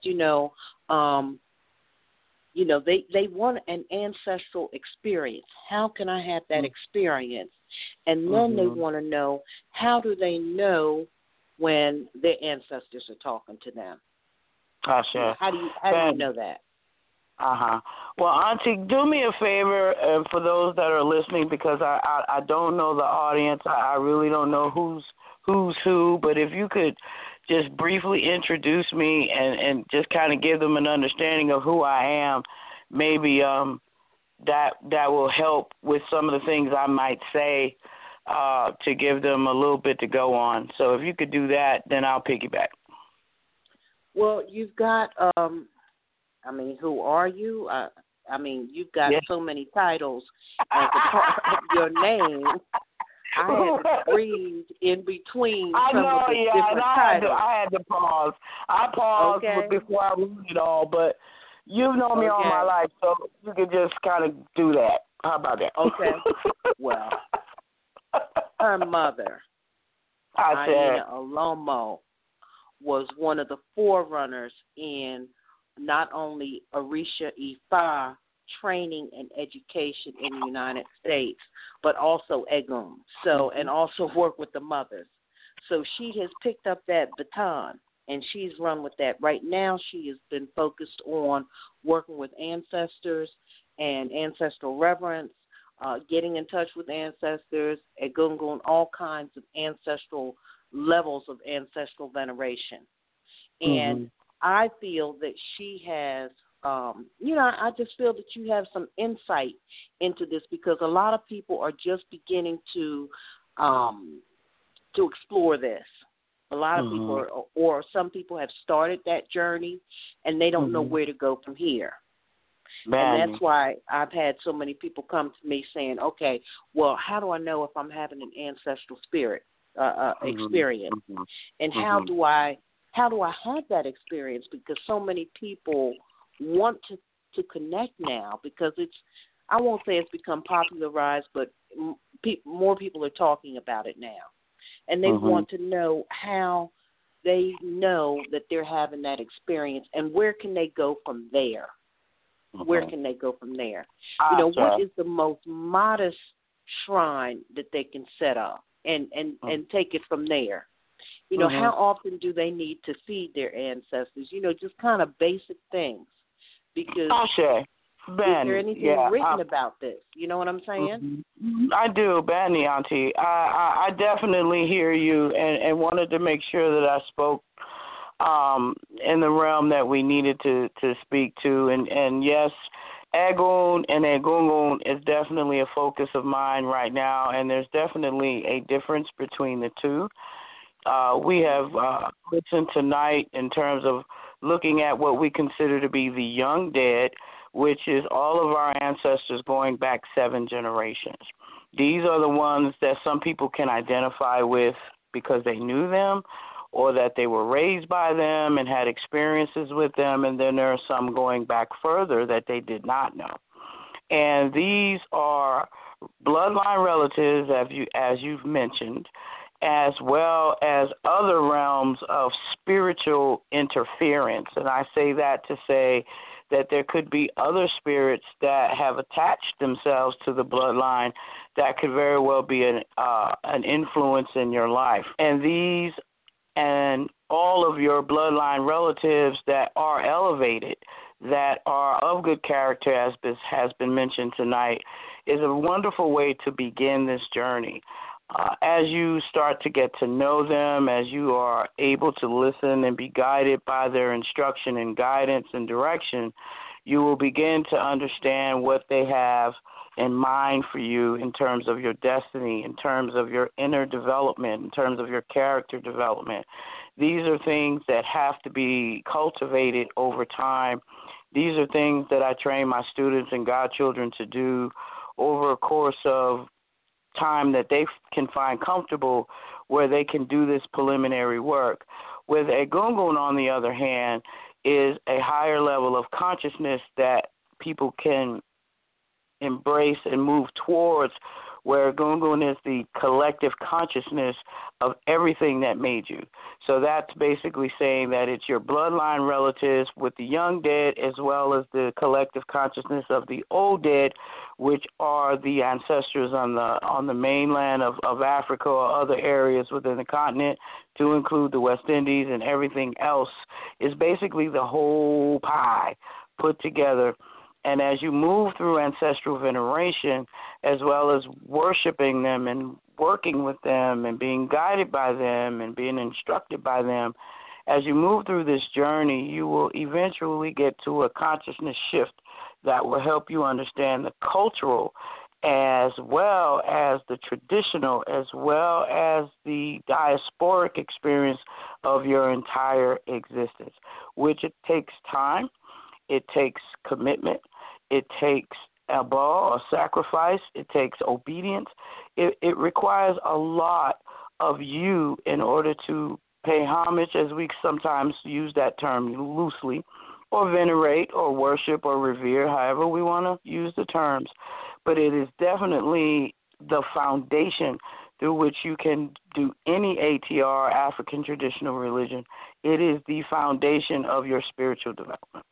they want an ancestral experience. How can I have that experience? And then they want to know, how do they know when their ancestors are talking to them? Gotcha. How do you know that? Well, Auntie, do me a favor, for those that are listening, because I don't know the audience. I really don't know who's who, but if you could just briefly introduce me and just kind of give them an understanding of who I am, maybe that will help with some of the things I might say to give them a little bit to go on. So if you could do that, then I'll piggyback. Well, you've got, who are you? You've got so many titles as a part of your name. I had to breathe in between some of the different titles. I had to pause. I paused before I wrote it all, but you've known me all my life, so you could just kind of do that. How about that? Okay. Well, her mother, Aina Alomo, was one of the forerunners in not only Orisha Ifa training and education in the United States, but also Egun, and also work with the mothers. So she has picked up that baton, and she's run with that. Right now she has been focused on working with ancestors and ancestral reverence, getting in touch with ancestors, Egungun, all kinds of ancestral levels of ancestral veneration. And I feel that she has, I just feel that you have some insight into this, because a lot of people are just beginning to explore this. A lot of people, or some people have started that journey, and they don't know where to go from here. And that's why I've had so many people come to me saying, okay, well, how do I know if I'm having an ancestral spirit experience? And how do I have that experience? Because so many people want to connect now, because I won't say it's become popularized, but more people are talking about it now. And they want to know how they know that they're having that experience, and where can they go from there? Where can they go from there? What is the most modest shrine that they can set up and take it from there? How often do they need to feed their ancestors? Just kind of basic things. Because is there anything written about this? You know what I'm saying? I do, Benny, Auntie. I definitely hear you, and wanted to make sure that I spoke in the realm that we needed to speak to. And yes, Egun and Egungun is definitely a focus of mine right now, and there's definitely a difference between the two. We have listened tonight in terms of looking at what we consider to be the young dead, which is all of our ancestors going back 7 generations. These are the ones that some people can identify with because they knew them, or that they were raised by them and had experiences with them, and then there are some going back further that they did not know. And these are bloodline relatives, as you've mentioned, as well as other realms of spiritual interference. And I say that to say that there could be other spirits that have attached themselves to the bloodline that could very well be an influence in your life. And these and all of your bloodline relatives that are elevated, that are of good character, as has been mentioned tonight, is a wonderful way to begin this journey. As you start to get to know them, as you are able to listen and be guided by their instruction and guidance and direction, you will begin to understand what they have in mind for you in terms of your destiny, in terms of your inner development, in terms of your character development. These are things that have to be cultivated over time. These are things that I train my students and godchildren to do over a course of time that they can find comfortable, where they can do this preliminary work. With Egungun, on the other hand, is a higher level of consciousness that people can embrace and move towards, where Egungun is the collective consciousness of everything that made you. So that's basically saying that it's your bloodline relatives with the young dead, as well as the collective consciousness of the old dead, which are the ancestors on the mainland of Africa or other areas within the continent, to include the West Indies, and everything else is basically the whole pie put together. And as you move through ancestral veneration, as well as worshiping them and working with them and being guided by them and being instructed by them, as you move through this journey, you will eventually get to a consciousness shift that will help you understand the cultural as well as the traditional, as well as the diasporic experience of your entire existence, which it takes time, it takes commitment, it takes a sacrifice, it takes obedience. It requires a lot of you in order to pay homage, as we sometimes use that term loosely, or venerate, or worship, or revere, however we want to use the terms. But it is definitely the foundation through which you can do any ATR, African traditional religion. It is the foundation of your spiritual development.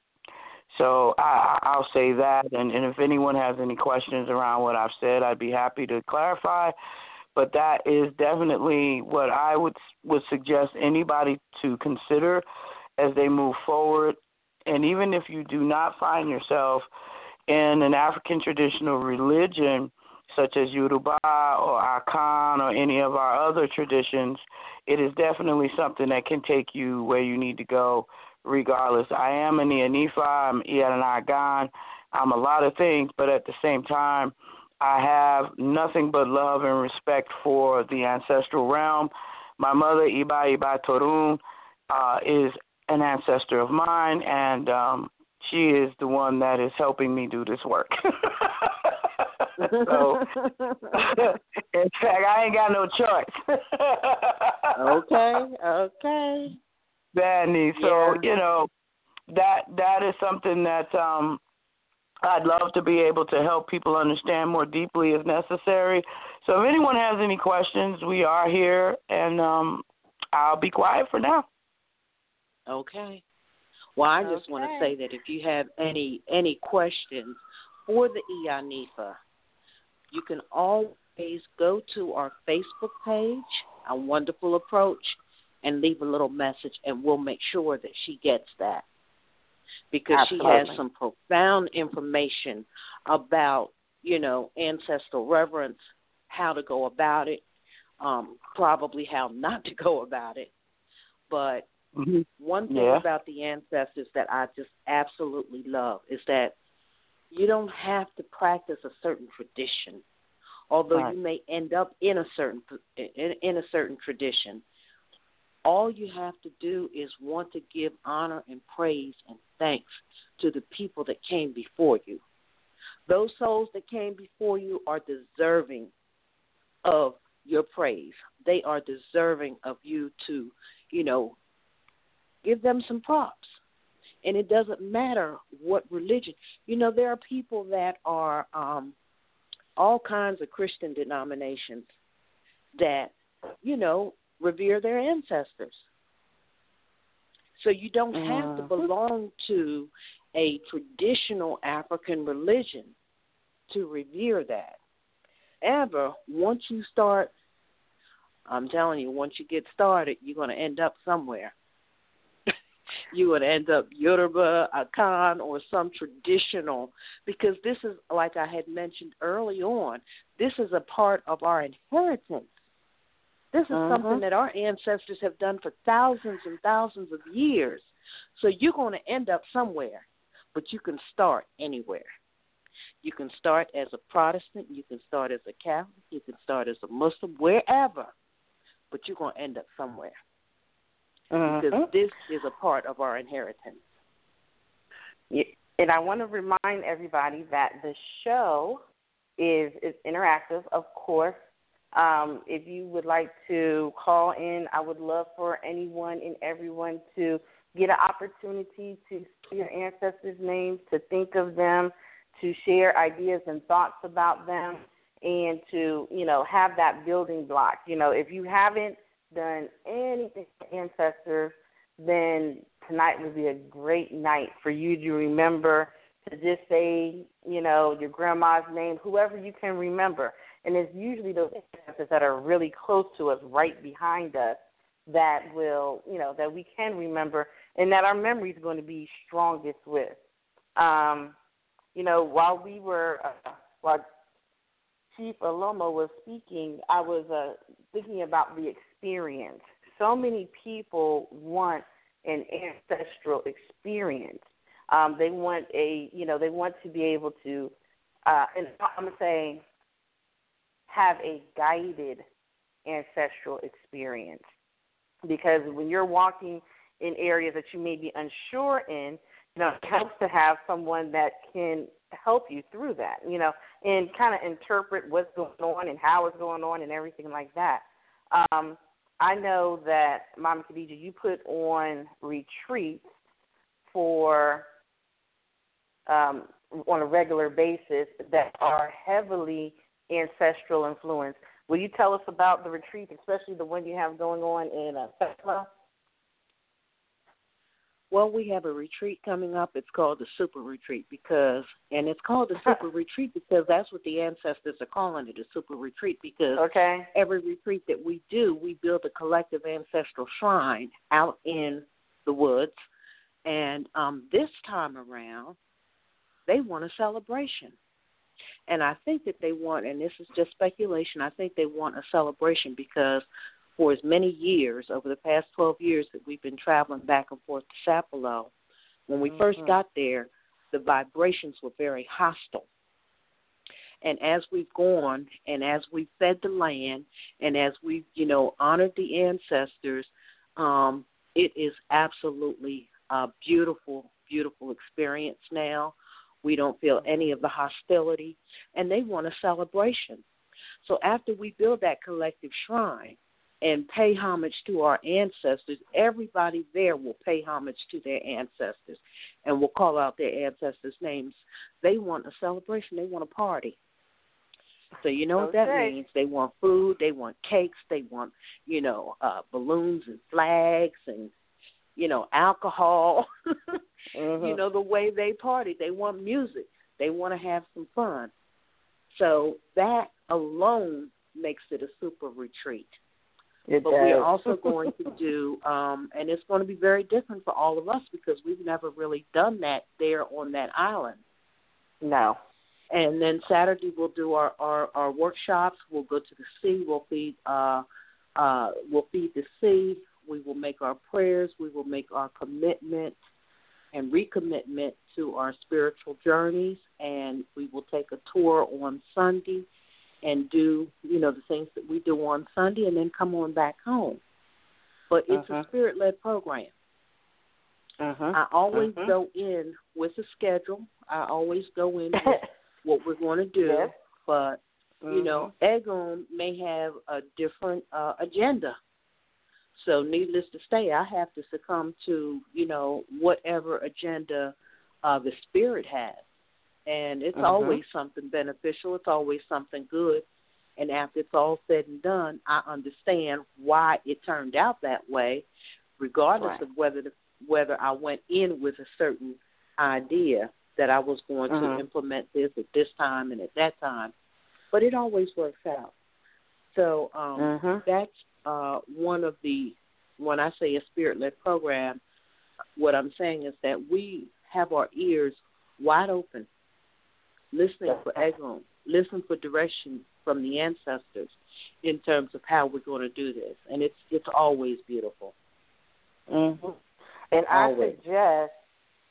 So I'll say that, and if anyone has any questions around what I've said, I'd be happy to clarify. But that is definitely what I would suggest anybody to consider as they move forward. And even if you do not find yourself in an African traditional religion, such as Yoruba or Akan or any of our other traditions, it is definitely something that can take you where you need to go regardless. I am an Ianifa, I'm Ianagan, I'm a lot of things, but at the same time, I have nothing but love and respect for the ancestral realm, My mother, Iba Torun, is an ancestor of mine, and she is the one that is helping me do this work. So, in fact, I ain't got no choice. Okay. Danny, so, Yeah. that is something that I'd love to be able to help people understand more deeply if necessary. So if anyone has any questions, we are here, and I'll be quiet for now. Okay. Well, I just want to say that if you have any questions for the Iyanifa, you can always go to our Facebook page, A Wonderful Approach, and leave a little message, and we'll make sure that she gets that. Because Absolutely. she has some profound information about, ancestral reverence, how to go about it, probably how not to go about it. But one thing about the ancestors that I just absolutely love is that you don't have to practice a certain tradition, although you may end up in a certain tradition. All you have to do is want to give honor and praise and thanks to the people that came before you. Those souls that came before you are deserving of your praise. They are deserving of you to, give them some props. And it doesn't matter what religion. There are people that are all kinds of Christian denominations that, revere their ancestors. So you don't have to belong to a traditional African religion to revere that. However, once you start, I'm telling you, once you get started, you're going to end up somewhere. You're going to end up Yoruba, Akan, or some traditional, because this is, like I had mentioned early on, this is a part of our inheritance. This is something that our ancestors have done for thousands and thousands of years. So you're going to end up somewhere, but you can start anywhere. You can start as a Protestant, you can start as a Catholic, you can start as a Muslim, wherever, but you're going to end up somewhere. Because this is a part of our inheritance. Yeah, and I want to remind everybody that the show is interactive, of course. If you would like to call in, I would love for anyone and everyone to get an opportunity to see your ancestors' names, to think of them, to share ideas and thoughts about them, and to, have that building block. If you haven't done anything for ancestors, then tonight would be a great night for you to remember to just say, your grandma's name, whoever you can remember. And it's usually those ancestors that are really close to us, right behind us, that will, that we can remember and that our memory is going to be strongest with. While Chief Alomo was speaking, I was thinking about the experience. So many people want an ancestral experience. They want they want to be able to, and I'm going to say, have a guided ancestral experience. Because when you're walking in areas that you may be unsure in, it helps to have someone that can help you through that, and kind of interpret what's going on and how it's going on and everything like that. I know that, Mama Khadija, you put on retreats for on a regular basis that are heavily ancestral influence. Will you tell us about the retreat, especially the one you have going on in Tesla? Well, we have a retreat coming up. It's called the Super Retreat and it's called the Super Retreat because that's what the ancestors are calling it, a Super Retreat, because every retreat that we do, we build a collective ancestral shrine out in the woods. And this time around, they want a celebration. And I think that they want, and this is just speculation, I think they want a celebration because for as many years, over the past 12 years that we've been traveling back and forth to Sapelo, when we first got there, the vibrations were very hostile. And as we've gone and as we've fed the land and as we've, honored the ancestors, it is absolutely a beautiful, beautiful experience now. We don't feel any of the hostility, and they want a celebration. So after we build that collective shrine and pay homage to our ancestors, everybody there will pay homage to their ancestors and will call out their ancestors' names. They want a celebration. They want a party. So you know what that means. They want food. They want cakes. They want, balloons and flags and, alcohol. The way they party. They want music. They want to have some fun. So that alone makes it a super retreat. But we're also going to do, and it's going to be very different for all of us because we've never really done that there on that island. No. And then Saturday we'll do our workshops. We'll go to the sea. We'll feed the sea. We will make our prayers. We will make our commitment and recommitment to our spiritual journeys. And we will take a tour on Sunday and do, the things that we do on Sunday and then come on back home. But it's a spirit-led program. I always go in with a schedule. I always go in with what we're going to do. Yes. But, Egon may have a different agenda. So needless to say, I have to succumb to, whatever agenda the spirit has. And it's always something beneficial. It's always something good. And after it's all said and done, I understand why it turned out that way, regardless of whether I went in with a certain idea that I was going to implement this at this time and at that time. But it always works out. So that's one of the, when I say a spirit-led program, what I'm saying is that we have our ears wide open, listening for Egon, listen for direction from the ancestors in terms of how we're going to do this. And it's always beautiful. And always. I suggest,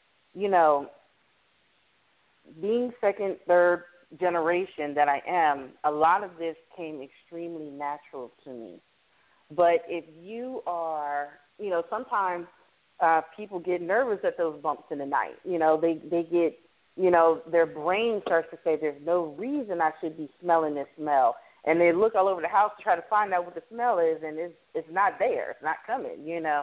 being second, third generation that I am, a lot of this came extremely natural to me. But if you are, sometimes people get nervous at those bumps in the night. They get, their brain starts to say there's no reason I should be smelling this smell. And they look all over the house to try to find out what the smell is, and it's not there. It's not coming,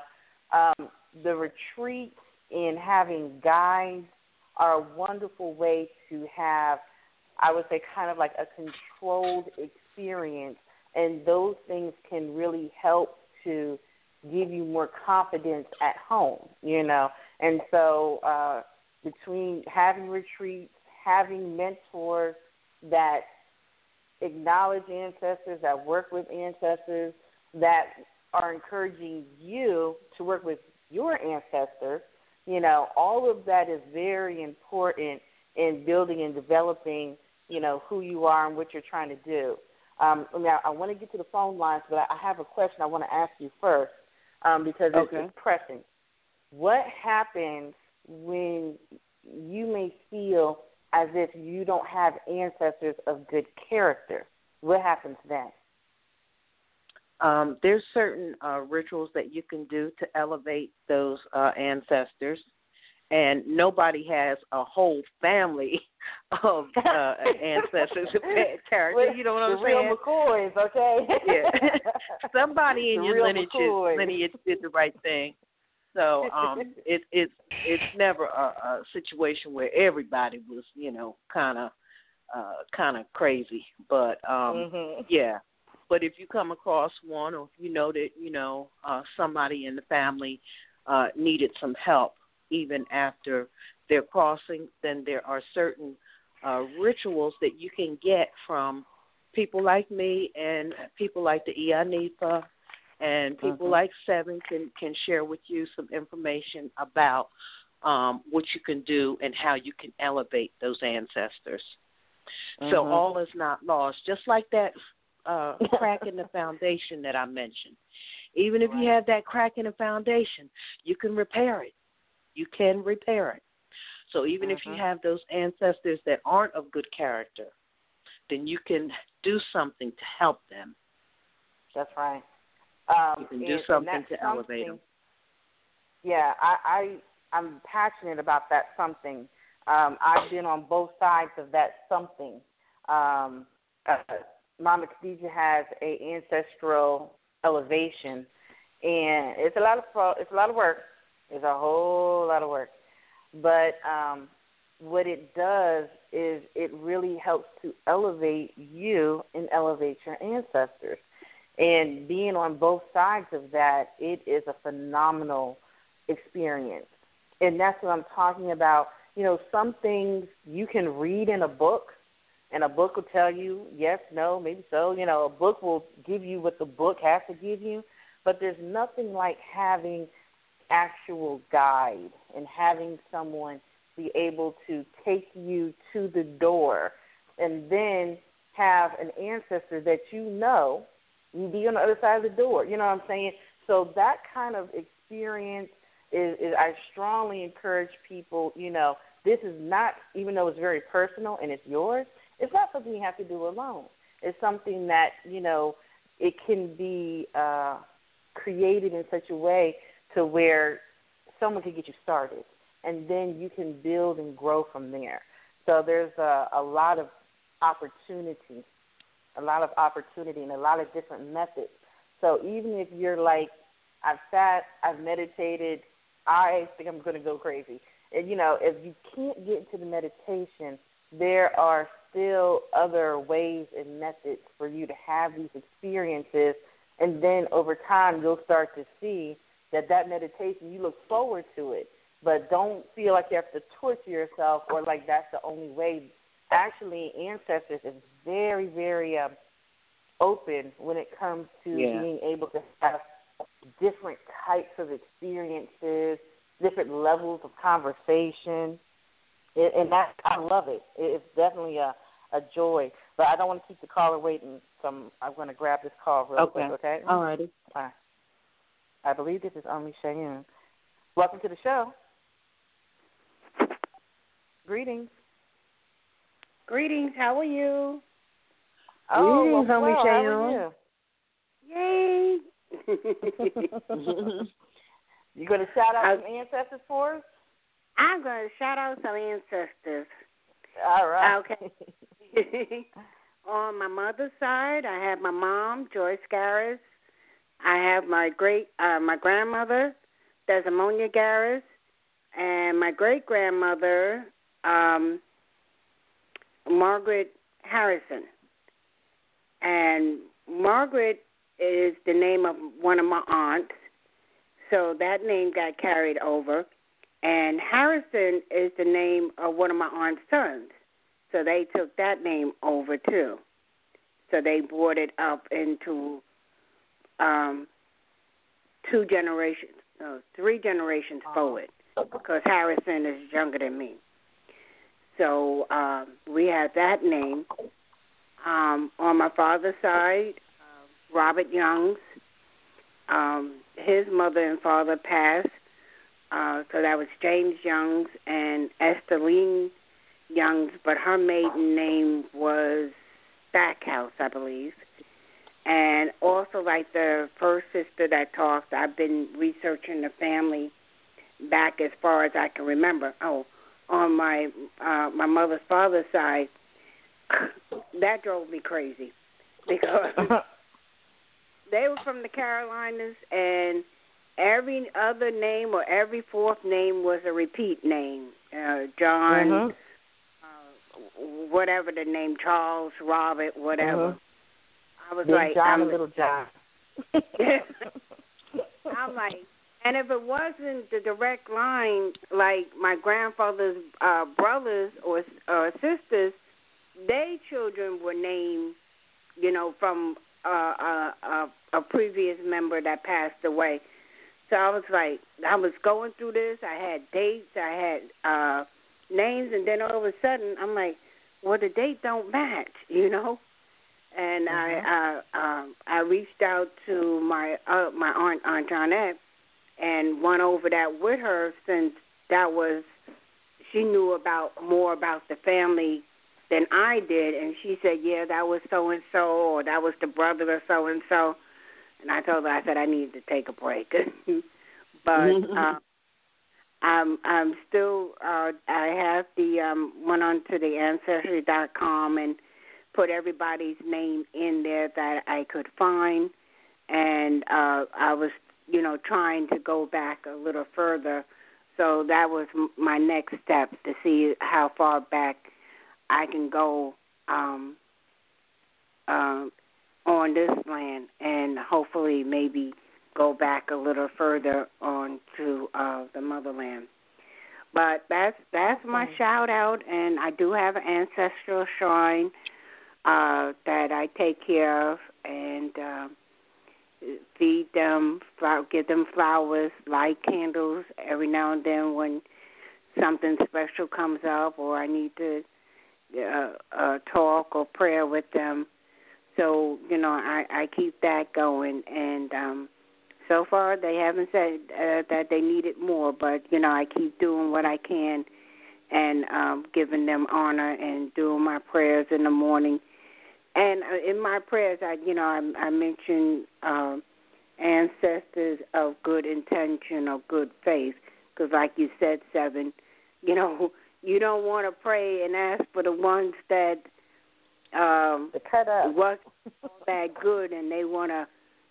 The retreats and having guides are a wonderful way to have, I would say, kind of like a controlled experience, and those things can really help to give you more confidence at home, And so between having retreats, having mentors that acknowledge ancestors, that work with ancestors, that are encouraging you to work with your ancestors, all of that is very important in building and developing, who you are and what you're trying to do. Now, I want to get to the phone lines, but I have a question I want to ask you first because it's pressing. What happens when you may feel as if you don't have ancestors of good character? What happens then? There's certain rituals that you can do to elevate those ancestors, and nobody has a whole family of ancestors of bad character. You know what I'm saying? The real McCoys, okay? Yeah. Somebody in your lineage did the right thing. So it's never a situation where everybody was, kind of crazy. But yeah. But if you come across one, or if you know that somebody in the family needed some help even after their crossing, then there are certain rituals that you can get from people like me and people like the Ianipa and people like Seven can share with you some information about what you can do and how you can elevate those ancestors. So all is not lost. Just like that crack in the foundation that I mentioned. Even if you have that crack in the foundation, you can repair it. You can repair it. So even if you have those ancestors that aren't of good character, then you can do something to help them. That's right. You can do something to elevate them. Yeah, I'm passionate about that something. I've been on both sides of that something. Mama Khadija has a ancestral elevation, and it's a lot of work. It's a whole lot of work. But what it does is it really helps to elevate you and elevate your ancestors. And being on both sides of that, it is a phenomenal experience. And that's what I'm talking about. You know, some things you can read in a book, and a book will tell you yes, no, maybe so. You know, a book will give you what the book has to give you, but there's nothing like having actual guide and having someone be able to take you to the door and then have an ancestor that you know you be on the other side of the door. You know what I'm saying? So that kind of experience is I strongly encourage people, you know, this is not, even though it's very personal and it's yours, it's not something you have to do alone. It's something that, you know, it can be created in such a way to where someone can get you started, and then you can build and grow from there. So there's a lot of opportunity and a lot of different methods. So even if you're like, I've sat, I've meditated, I think I'm going to go crazy. And, you know, if you can't get into the meditation, there are still other ways and methods for you to have these experiences, and then over time you'll start to see that meditation, you look forward to it, but don't feel like you have to torture yourself or like that's the only way. Actually, Ancestors is very, very open when it comes to being able to have different types of experiences, different levels of conversation, and that, I love it. It's definitely a joy. But I don't want to keep the caller waiting, so I'm going to grab this call real quick, okay? All righty. All right. I believe this is Omi Cheyenne. Welcome to the show. Greetings. Greetings. How are you? Oh, Greetings, well, Omi Cheyenne. Yay. You going to shout out some ancestors for us? I'm going to shout out some ancestors. All right. Okay. On my mother's side, I have my mom, Joyce Garris. I have my grandmother, Desimonia Garris, and my great-grandmother, Margaret Harrison. And Margaret is the name of one of my aunts, so that name got carried over. And Harrison is the name of one of my aunt's sons, so they took that name over too. So they brought it up into 3 generations forward, because Harrison is younger than me. So we have that name. On my father's side, Robert Youngs, his mother and father passed, so that was James Youngs and Esteline Youngs, but her maiden name was Stackhouse, I believe. And also, like the first sister that talked, I've been researching the family back as far as I can remember. Oh, on my mother's father's side, that drove me crazy because they were from the Carolinas, and every other name or every fourth name was a repeat name. John, whatever the name, Charles, Robert, whatever. I was Big like, John and Little John. I'm like, and if it wasn't the direct line, like my grandfather's brothers or sisters, their children were named, you know, from a previous member that passed away. So I was like, I was going through this. I had dates, I had names, and then all of a sudden, I'm like, well, the date don't match, you know. And I reached out to my Aunt Johnette, and went over that with her, since that was, she knew more about the family than I did. And she said, yeah, that was so-and-so, or that was the brother of so-and-so. And I told her, I said, I need to take a break. But I'm still, I have went on to the Ancestry.com and put everybody's name in there that I could find. And I was, trying to go back a little further. So that was my next step, to see how far back I can go on this land, and hopefully maybe go back a little further on to the motherland. But that's my shout out, and I do have an ancestral shrine that I take care of, and feed them, give them flowers, light candles every now and then when something special comes up, or I need to talk or prayer with them. So, I keep that going, and so far they haven't said that they needed more, but, I keep doing what I can and giving them honor and doing my prayers in the morning. And in my prayers, I mention ancestors of good intention, of good faith, because like you said, Seven, you don't want to pray and ask for the ones that cut up wasn't that good, and they want to,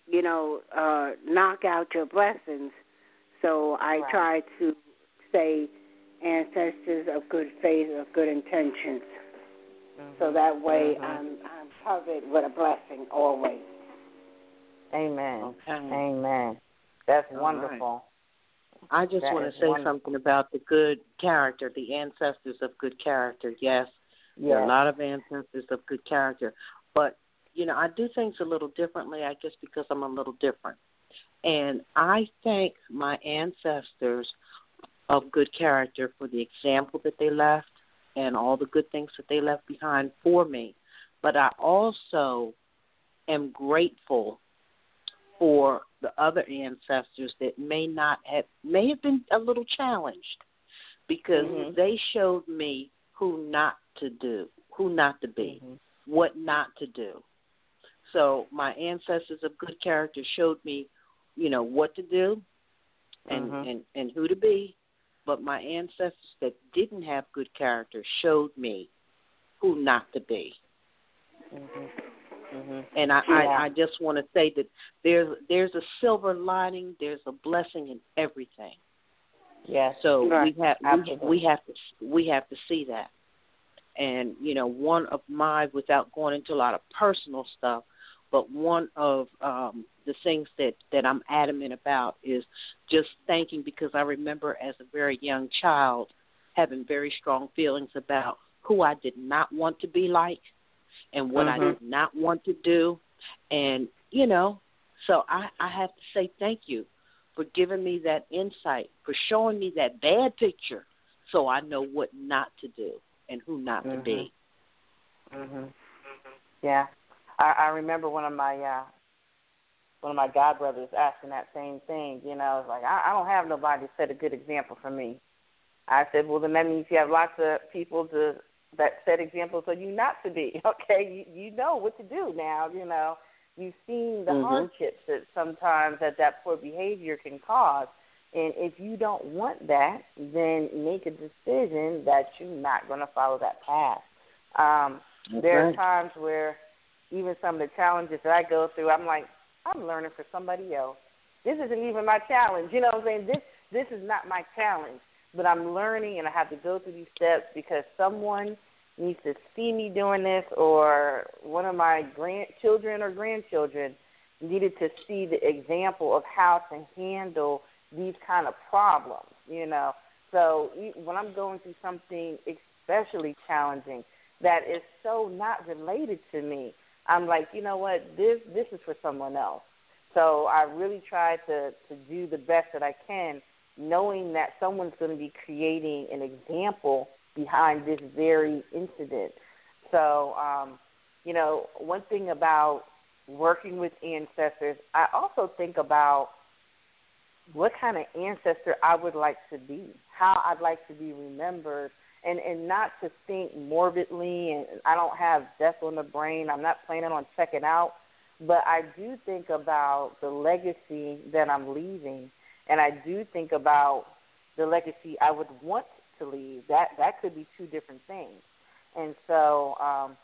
knock out your blessings. So I try to say ancestors of good faith, of good intentions. So that way I'm covered with a blessing always. Amen. Okay. Amen. That's wonderful. Right. I just want to say something about the good character, the ancestors of good character. Yes, there are a lot of ancestors of good character. But, I do things a little differently, I guess, because I'm a little different. And I thank my ancestors of good character for the example that they left and all the good things that they left behind for me. But I also am grateful for the other ancestors that may have been a little challenged, because they showed me who not to do, who not to be, what not to do. So my ancestors of good character showed me, what to do and who to be. But my ancestors that didn't have good character showed me who not to be. And I just want to say that there's a silver lining, there's a blessing in everything. Yes. So we have to see that. And one of my, without going into a lot of personal stuff, but one of the things that I'm adamant about is just thanking, because I remember as a very young child having very strong feelings about who I did not want to be like and what I did not want to do. And, so I have to say thank you for giving me that insight, for showing me that bad picture so I know what not to do and who not to be. Yeah. I remember one of my godbrothers asking that same thing. It's like, I don't have nobody to set a good example for me. I said, well, then that means you have lots of people that set examples for you not to be. Okay, you know what to do now. You've seen the hardships that sometimes that poor behavior can cause. And if you don't want that, then make a decision that you're not going to follow that path. There are times where even some of the challenges that I go through, I'm like, I'm learning for somebody else. This isn't even my challenge. You know what I'm saying? This is not my challenge, but I'm learning, and I have to go through these steps because someone needs to see me doing this, or one of my children or grandchildren needed to see the example of how to handle these kind of problems, So when I'm going through something especially challenging that is so not related to me, I'm like, you know what, this is for someone else. So I really try to do the best that I can, knowing that someone's going to be creating an example behind this very incident. So, one thing about working with ancestors, I also think about what kind of ancestor I would like to be, how I'd like to be remembered, and not to think morbidly, and I don't have death on the brain. I'm not planning on checking out, but I do think about the legacy that I'm leaving, and I do think about the legacy I would want to leave. That could be two different things. And so,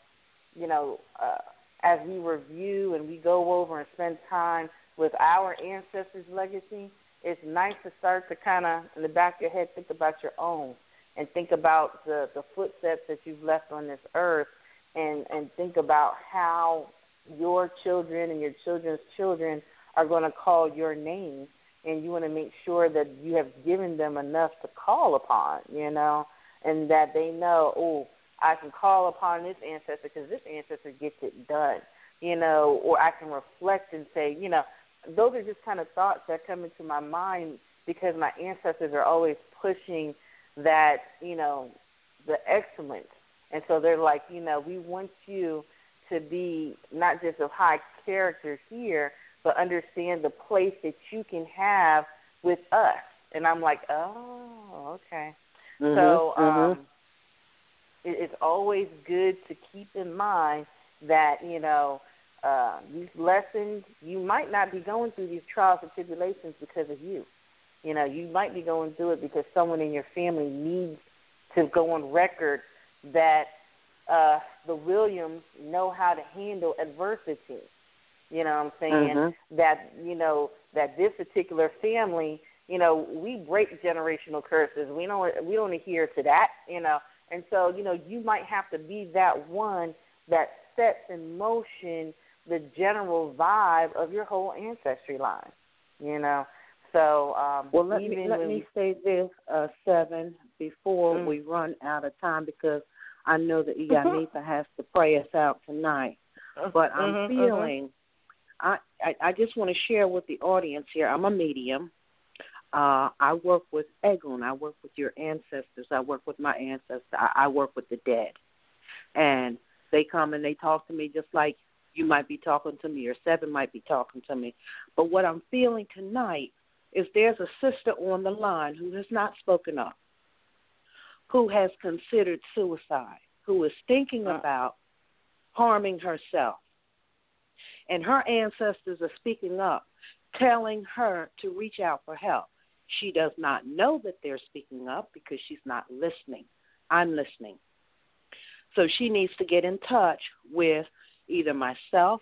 as we review and we go over and spend time with our ancestors' legacy, it's nice to start to kind of, in the back of your head, think about your own and think about the footsteps that you've left on this earth, and think about how your children and your children's children are going to call your name, and you want to make sure that you have given them enough to call upon, and that they know, oh, I can call upon this ancestor because this ancestor gets it done, or I can reflect and say, those are just kind of thoughts that come into my mind because my ancestors are always pushing that, the excellence. And so they're like, we want you to be not just of high character here, but understand the place that you can have with us. And I'm like, oh, okay. So it's always good to keep in mind that, these lessons, you might not be going through these trials and tribulations because of you. You might be going through it because someone in your family needs to go on record that the Williams know how to handle adversity. You know what I'm saying? That this particular family, we break generational curses. We don't adhere to that, And so, you might have to be that one that sets in motion the general vibe of your whole ancestry line, So, well, let me say this, Seven, before we run out of time, because I know that Iyanetha has to pray us out tonight. But I'm feeling, I just want to share with the audience here. I'm a medium. I work with Egun. I work with your ancestors. I work with my ancestors. I work with the dead. And they come and they talk to me just like you might be talking to me or Seven might be talking to me. But what I'm feeling tonight is there's a sister on the line who has not spoken up, who has considered suicide, who is thinking about harming herself. And her ancestors are speaking up, telling her to reach out for help. She does not know that they're speaking up because she's not listening. I'm listening. So she needs to get in touch with either myself,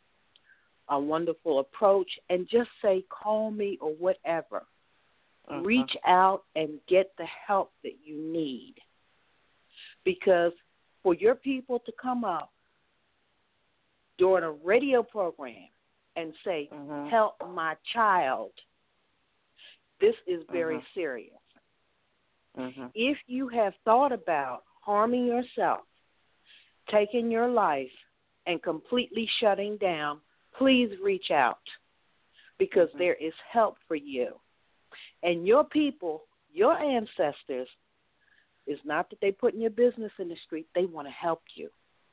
a wonderful approach, and just say, call me or whatever. Reach out and get the help that you need. Because for your people to come up during a radio program and say, help my child, this is very serious. If you have thought about harming yourself, taking your life, and completely shutting down, please reach out because there is help for you. And your people, your ancestors, is not that they putting your business in the street. They want to help you.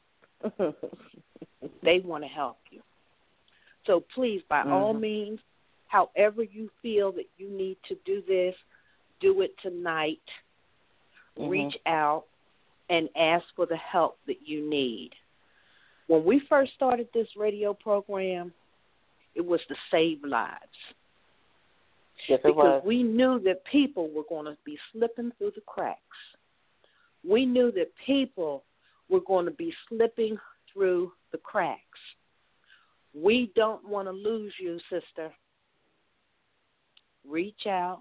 They want to help you. So please, by all means, however you feel that you need to do this, do it tonight. Reach out and ask for the help that you need. When we first started this radio program, it was to save lives. Yes, because we knew that people were going to be slipping through the cracks. We knew that people were going to be slipping through the cracks. We don't want to lose you, sister. Reach out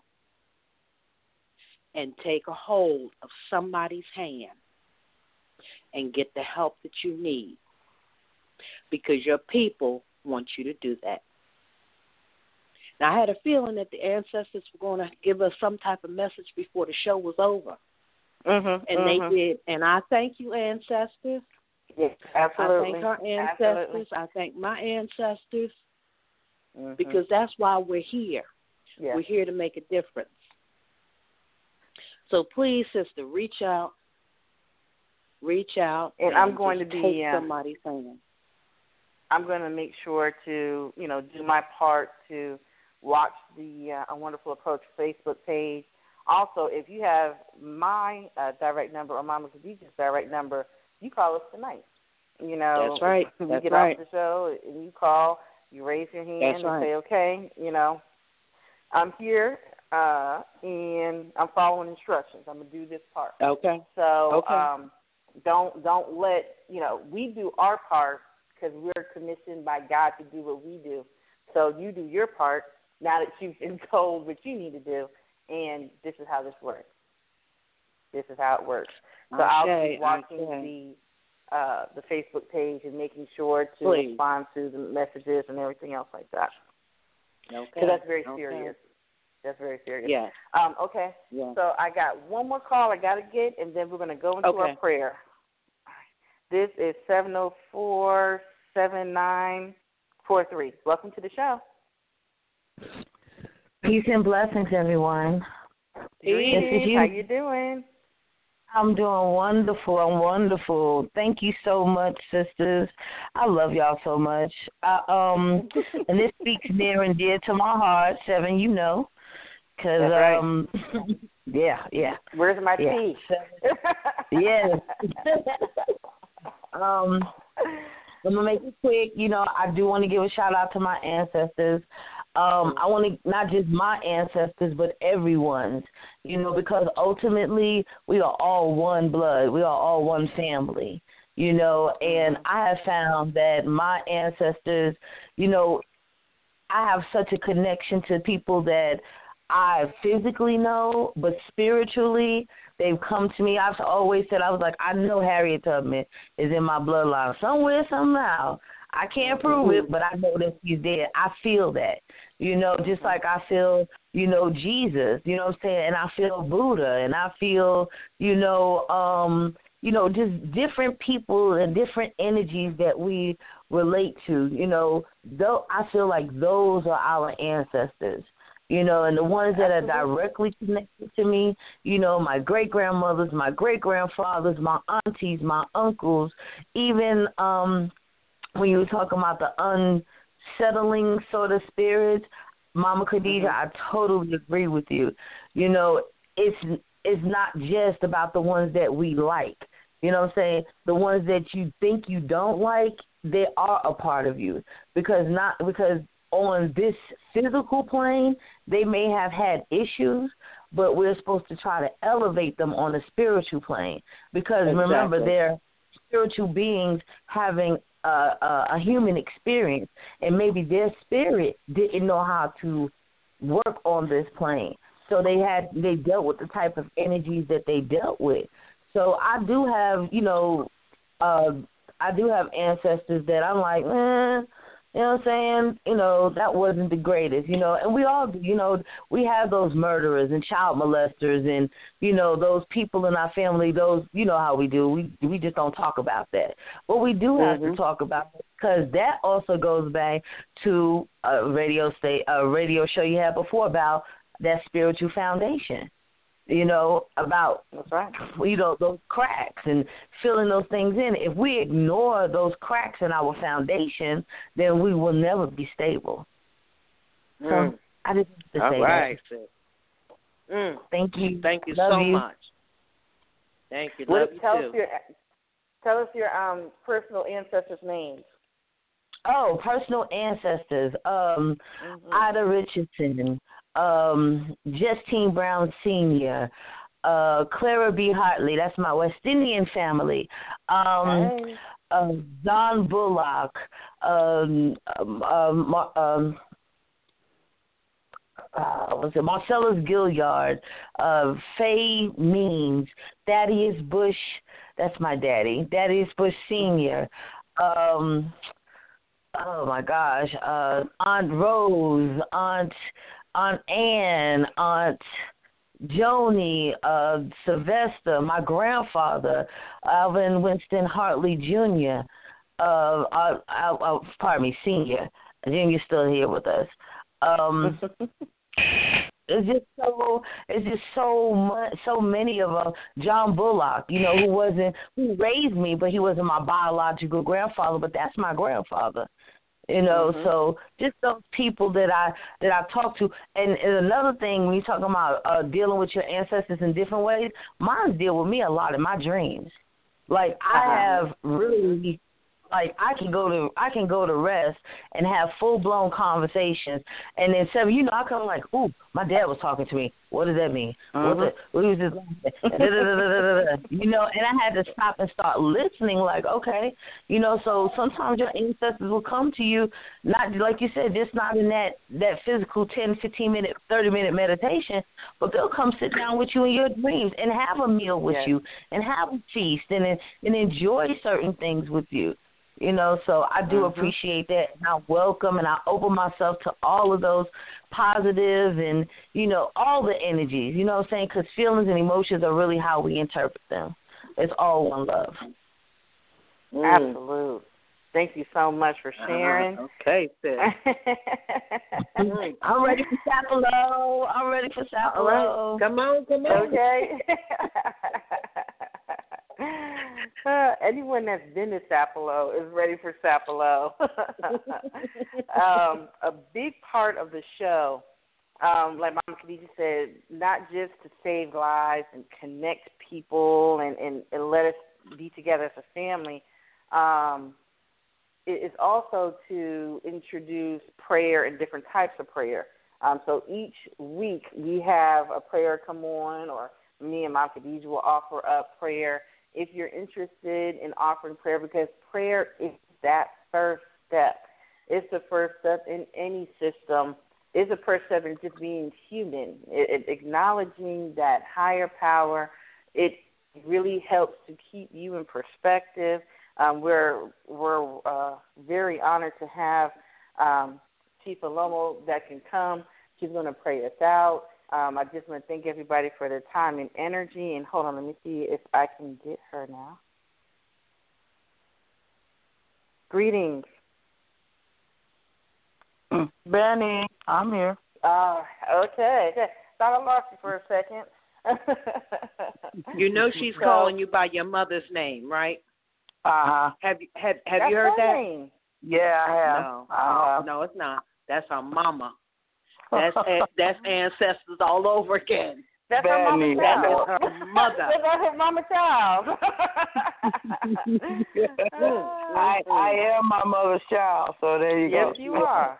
and take a hold of somebody's hand and get the help that you need because your people want you to do that. Now, I had a feeling that the ancestors were going to give us some type of message before the show was over. And they did. And I thank you, ancestors. Yes, absolutely. I thank our ancestors. Absolutely. I thank my ancestors because that's why we're here. Yes. We're here to make a difference. So please, sister, reach out. And I'm going to take somebody's hand. I'm going to make sure to, do my part to watch the A Wonderful Approach Facebook page. Also, if you have my direct number or Mama Khadijah's direct number, you call us tonight. You know, that's right. We That's get right. off the show and you call, you raise your hand That's and right. say, okay, you know, I'm here and I'm following instructions. I'm gonna do this part. Okay. So Okay. don't let, you know, we do our part because we're commissioned by God to do what we do. So you do your part now that you've been told what you need to do, and this is how this works. This is how it works. So I'll be watching the Facebook page and making sure to respond to the messages and everything else like that. Okay. Because that's very serious. That's very serious. Yeah. Okay. Yeah. So I got one more call I got to get, and then we're going to go into our prayer. This is 704-7943. Welcome to the show. Peace and blessings, everyone. Peace. How you doing? I'm doing wonderful. I'm wonderful. Thank you so much, sisters. I love y'all so much. And this speaks near and dear to my heart, Seven, you know. Cause, right. Yeah. Where's my tea? Yes. I'm going to make it quick. You know, I do want to give a shout-out to my ancestors. I want to, not just my ancestors, but everyone's, you know, because ultimately we are all one blood. We are all one family, you know, and I have found that my ancestors, you know, I have such a connection to people that I physically know, but spiritually they've come to me. I've always said, I was like, I know Harriet Tubman is in my bloodline somewhere, somehow. I can't prove it, but I know that she's there. I feel that, you know, just like I feel, you know, Jesus, you know what I'm saying, and I feel Buddha, and I feel, you know, just different people and different energies that we relate to, you know. Though I feel like those are our ancestors. You know, and the ones that are directly connected to me, you know, my great-grandmothers, my great-grandfathers, my aunties, my uncles, even when you were talking about the unsettling sort of spirits, Mama Khadijah, I totally agree with you. You know, it's not just about the ones that we like. You know what I'm saying? The ones that you think you don't like, they are a part of you. Because on this physical plane, they may have had issues, but we're supposed to try to elevate them on a spiritual plane. Because remember, they're spiritual beings having a human experience, and maybe their spirit didn't know how to work on this plane. So they dealt with the type of energies that they dealt with. So I do have, you know, ancestors that I'm like, you know what I'm saying? You know, that wasn't the greatest, you know. And we all do, you know, we have those murderers and child molesters and, you know, those people in our family, those, you know how we do. We just don't talk about that. But we do have to talk about it because that also goes back to a radio show you had before about that spiritual foundation. You know, about, you know, those cracks and filling those things in. If we ignore those cracks in our foundation, then we will never be stable. So I just have to say that. Thank you. Thank you Love so you. much. Thank you. Love you too. Tell us your personal ancestors' names. Oh, personal ancestors. Ida Richardson. Justine Brown Sr., Clara B. Hartley, that's my West Indian family, Don Bullock, Marcellus Gilliard, Faye Means, Thaddeus Bush, that's my daddy, Thaddeus Bush Sr., oh my gosh, Aunt Rose, Aunt Ann, Aunt Joni, Sylvester, my grandfather, Alvin Winston Hartley Jr., Senior. Junior's still here with us. It's just so many of them. John Bullock, you know, who raised me, but he wasn't my biological grandfather, but that's my grandfather. You know, so just those people that I talk to, and another thing when you're talking about dealing with your ancestors in different ways, mine deal with me a lot in my dreams. Like I have really. Like I can go to rest and have full blown conversations, and then I come like, ooh, my dad was talking to me. What does that mean? What was this? You know, and I had to stop and start listening. Like, okay, you know, so sometimes your ancestors will come to you, not like you said, just not in that physical 10, 15 minute, 30-minute meditation, but they'll come sit down with you in your dreams and have a meal with you and have a feast and enjoy certain things with you. You know, so I do appreciate that. And I welcome and I open myself to all of those positive and, you know, all the energies, you know what I'm saying? Because feelings and emotions are really how we interpret them. It's all one love. Absolutely. Thank you so much for sharing. Okay, sis. I'm ready for Sapelo. All right. Come on. Okay. Anyone that's been to Sapelo is ready for Sapelo. A big part of the show, like Mama Khadija said, not just to save lives and connect people and let us be together as a family, it is also to introduce prayer and different types of prayer. So each week we have a prayer come on, or me and Mama Khadija will offer up prayer. If you're interested in offering prayer, because prayer is that first step. It's the first step in any system. It's the first step in just being human. Acknowledging that higher power, it really helps to keep you in perspective. We're very honored to have Chief Alomo that can come. She's going to pray us out. I just want to thank everybody for their time and energy. And hold on, let me see if I can get her now. Greetings. Benny, I'm here. Okay. Thought I lost you for a second. You know she's calling you by your mother's name, right? Have you heard that? Name. Yeah, I have. No, it's not. That's her mama. That's ancestors all over again. That's her mama child. That is her mother. That's her mama child. I am my mother's child, so there you go. Yes, you are.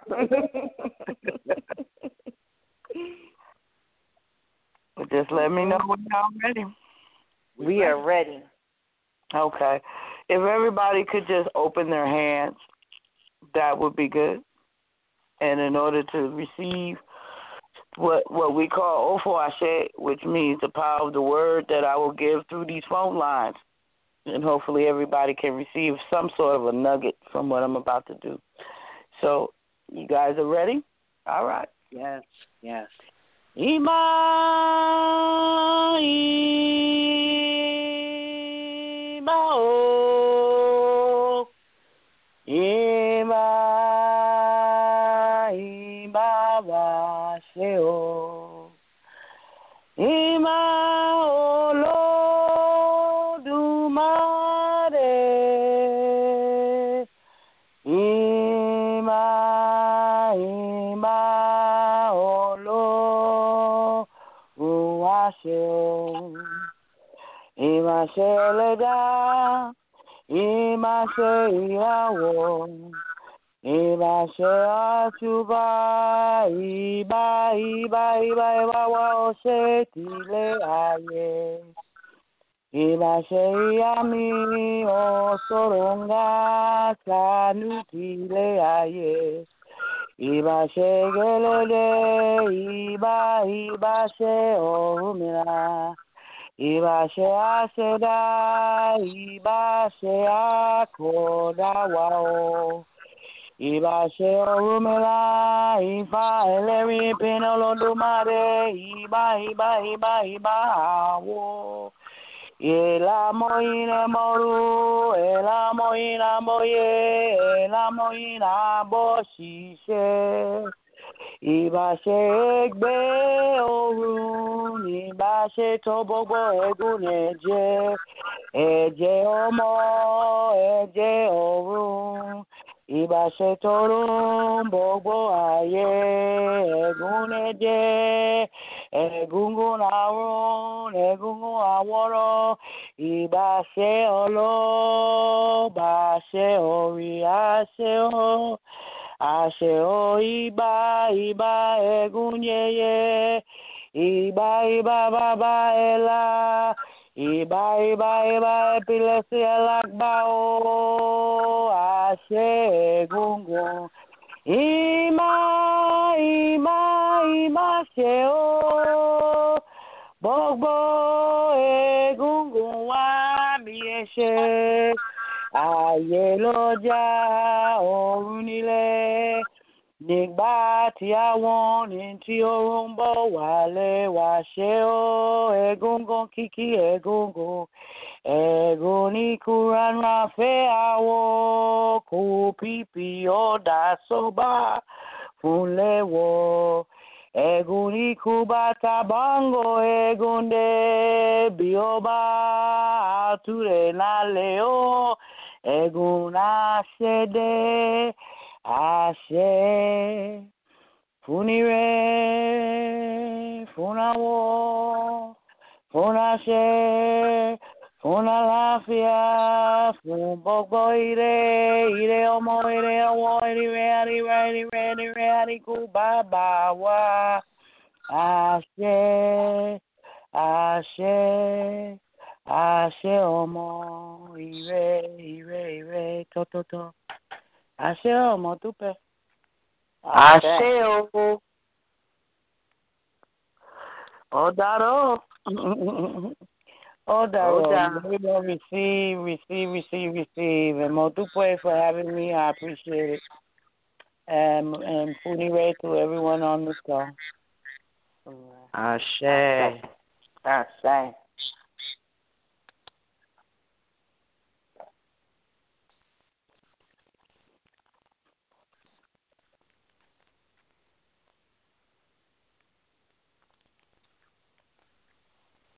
Just let me know when y'all ready. We are ready. Okay. If everybody could just open their hands, that would be good. And in order to receive what we call Ofo Ashe, which means the power of the word that I will give through these phone lines, and hopefully everybody can receive some sort of a nugget from what I'm about to do. So, you guys are ready? All right. Yes. Ima, oh, Ima. Baseo Ima Olodumare Ima Oluwaseo Ima Seleda Ima Seirawo Iba se atuba, iba wa se tile aye. Iba se yami o soronga sanu tile aye. Iba se gelele, iba se orumira. Iba se aseda, iba se akoda wao. Iba se orumela, ifa eleri pinolo dumare, iba wo. Ela moina moru, ela moina moye, ela moina boshishe. Iba se egbe orun, iba se tobogo egun eje, eje omo, eje orun. Iba se torum bobo aye eguneje egungun aron egungun aworo iba se olo ba se ori ase o iba egunyeye iba baba ela Iba epilepsia lakbao ase gungun ima seo bogbo egungun wa mi ese ayé lọ́jà ọ̀run nílẹ̀ nígbà tí àwọn ní tí ó ń bọ̀ wálé wá ṣe ó egungun kìkì egungun ẹ̀gùn ní kúránà fẹ́ àwọ̀ kò pípì ọ̀dà sọ́ba fúnlẹ̀wọ̀ ẹ̀gùn ní kúbà tàbángò ẹ̀gùn dé bí ọba àtúrẹ̀ nálẹ̀ ó ẹ̀gùn náà ṣẹ̀dẹ̀. Ashe funire funawo funashe funalafia fun gbogbo ire ọmọ ire ọwọ́ ire ariku bàbá wa ashe ọmọ ire tọ́tọ́tọ́. Àṣẹ ọmọ dúpẹ́. Àṣẹ o. Ọ̀dàrọ̀. Receive. And Modupe for having me. I appreciate it. And Funire to everyone on the call. Ashe.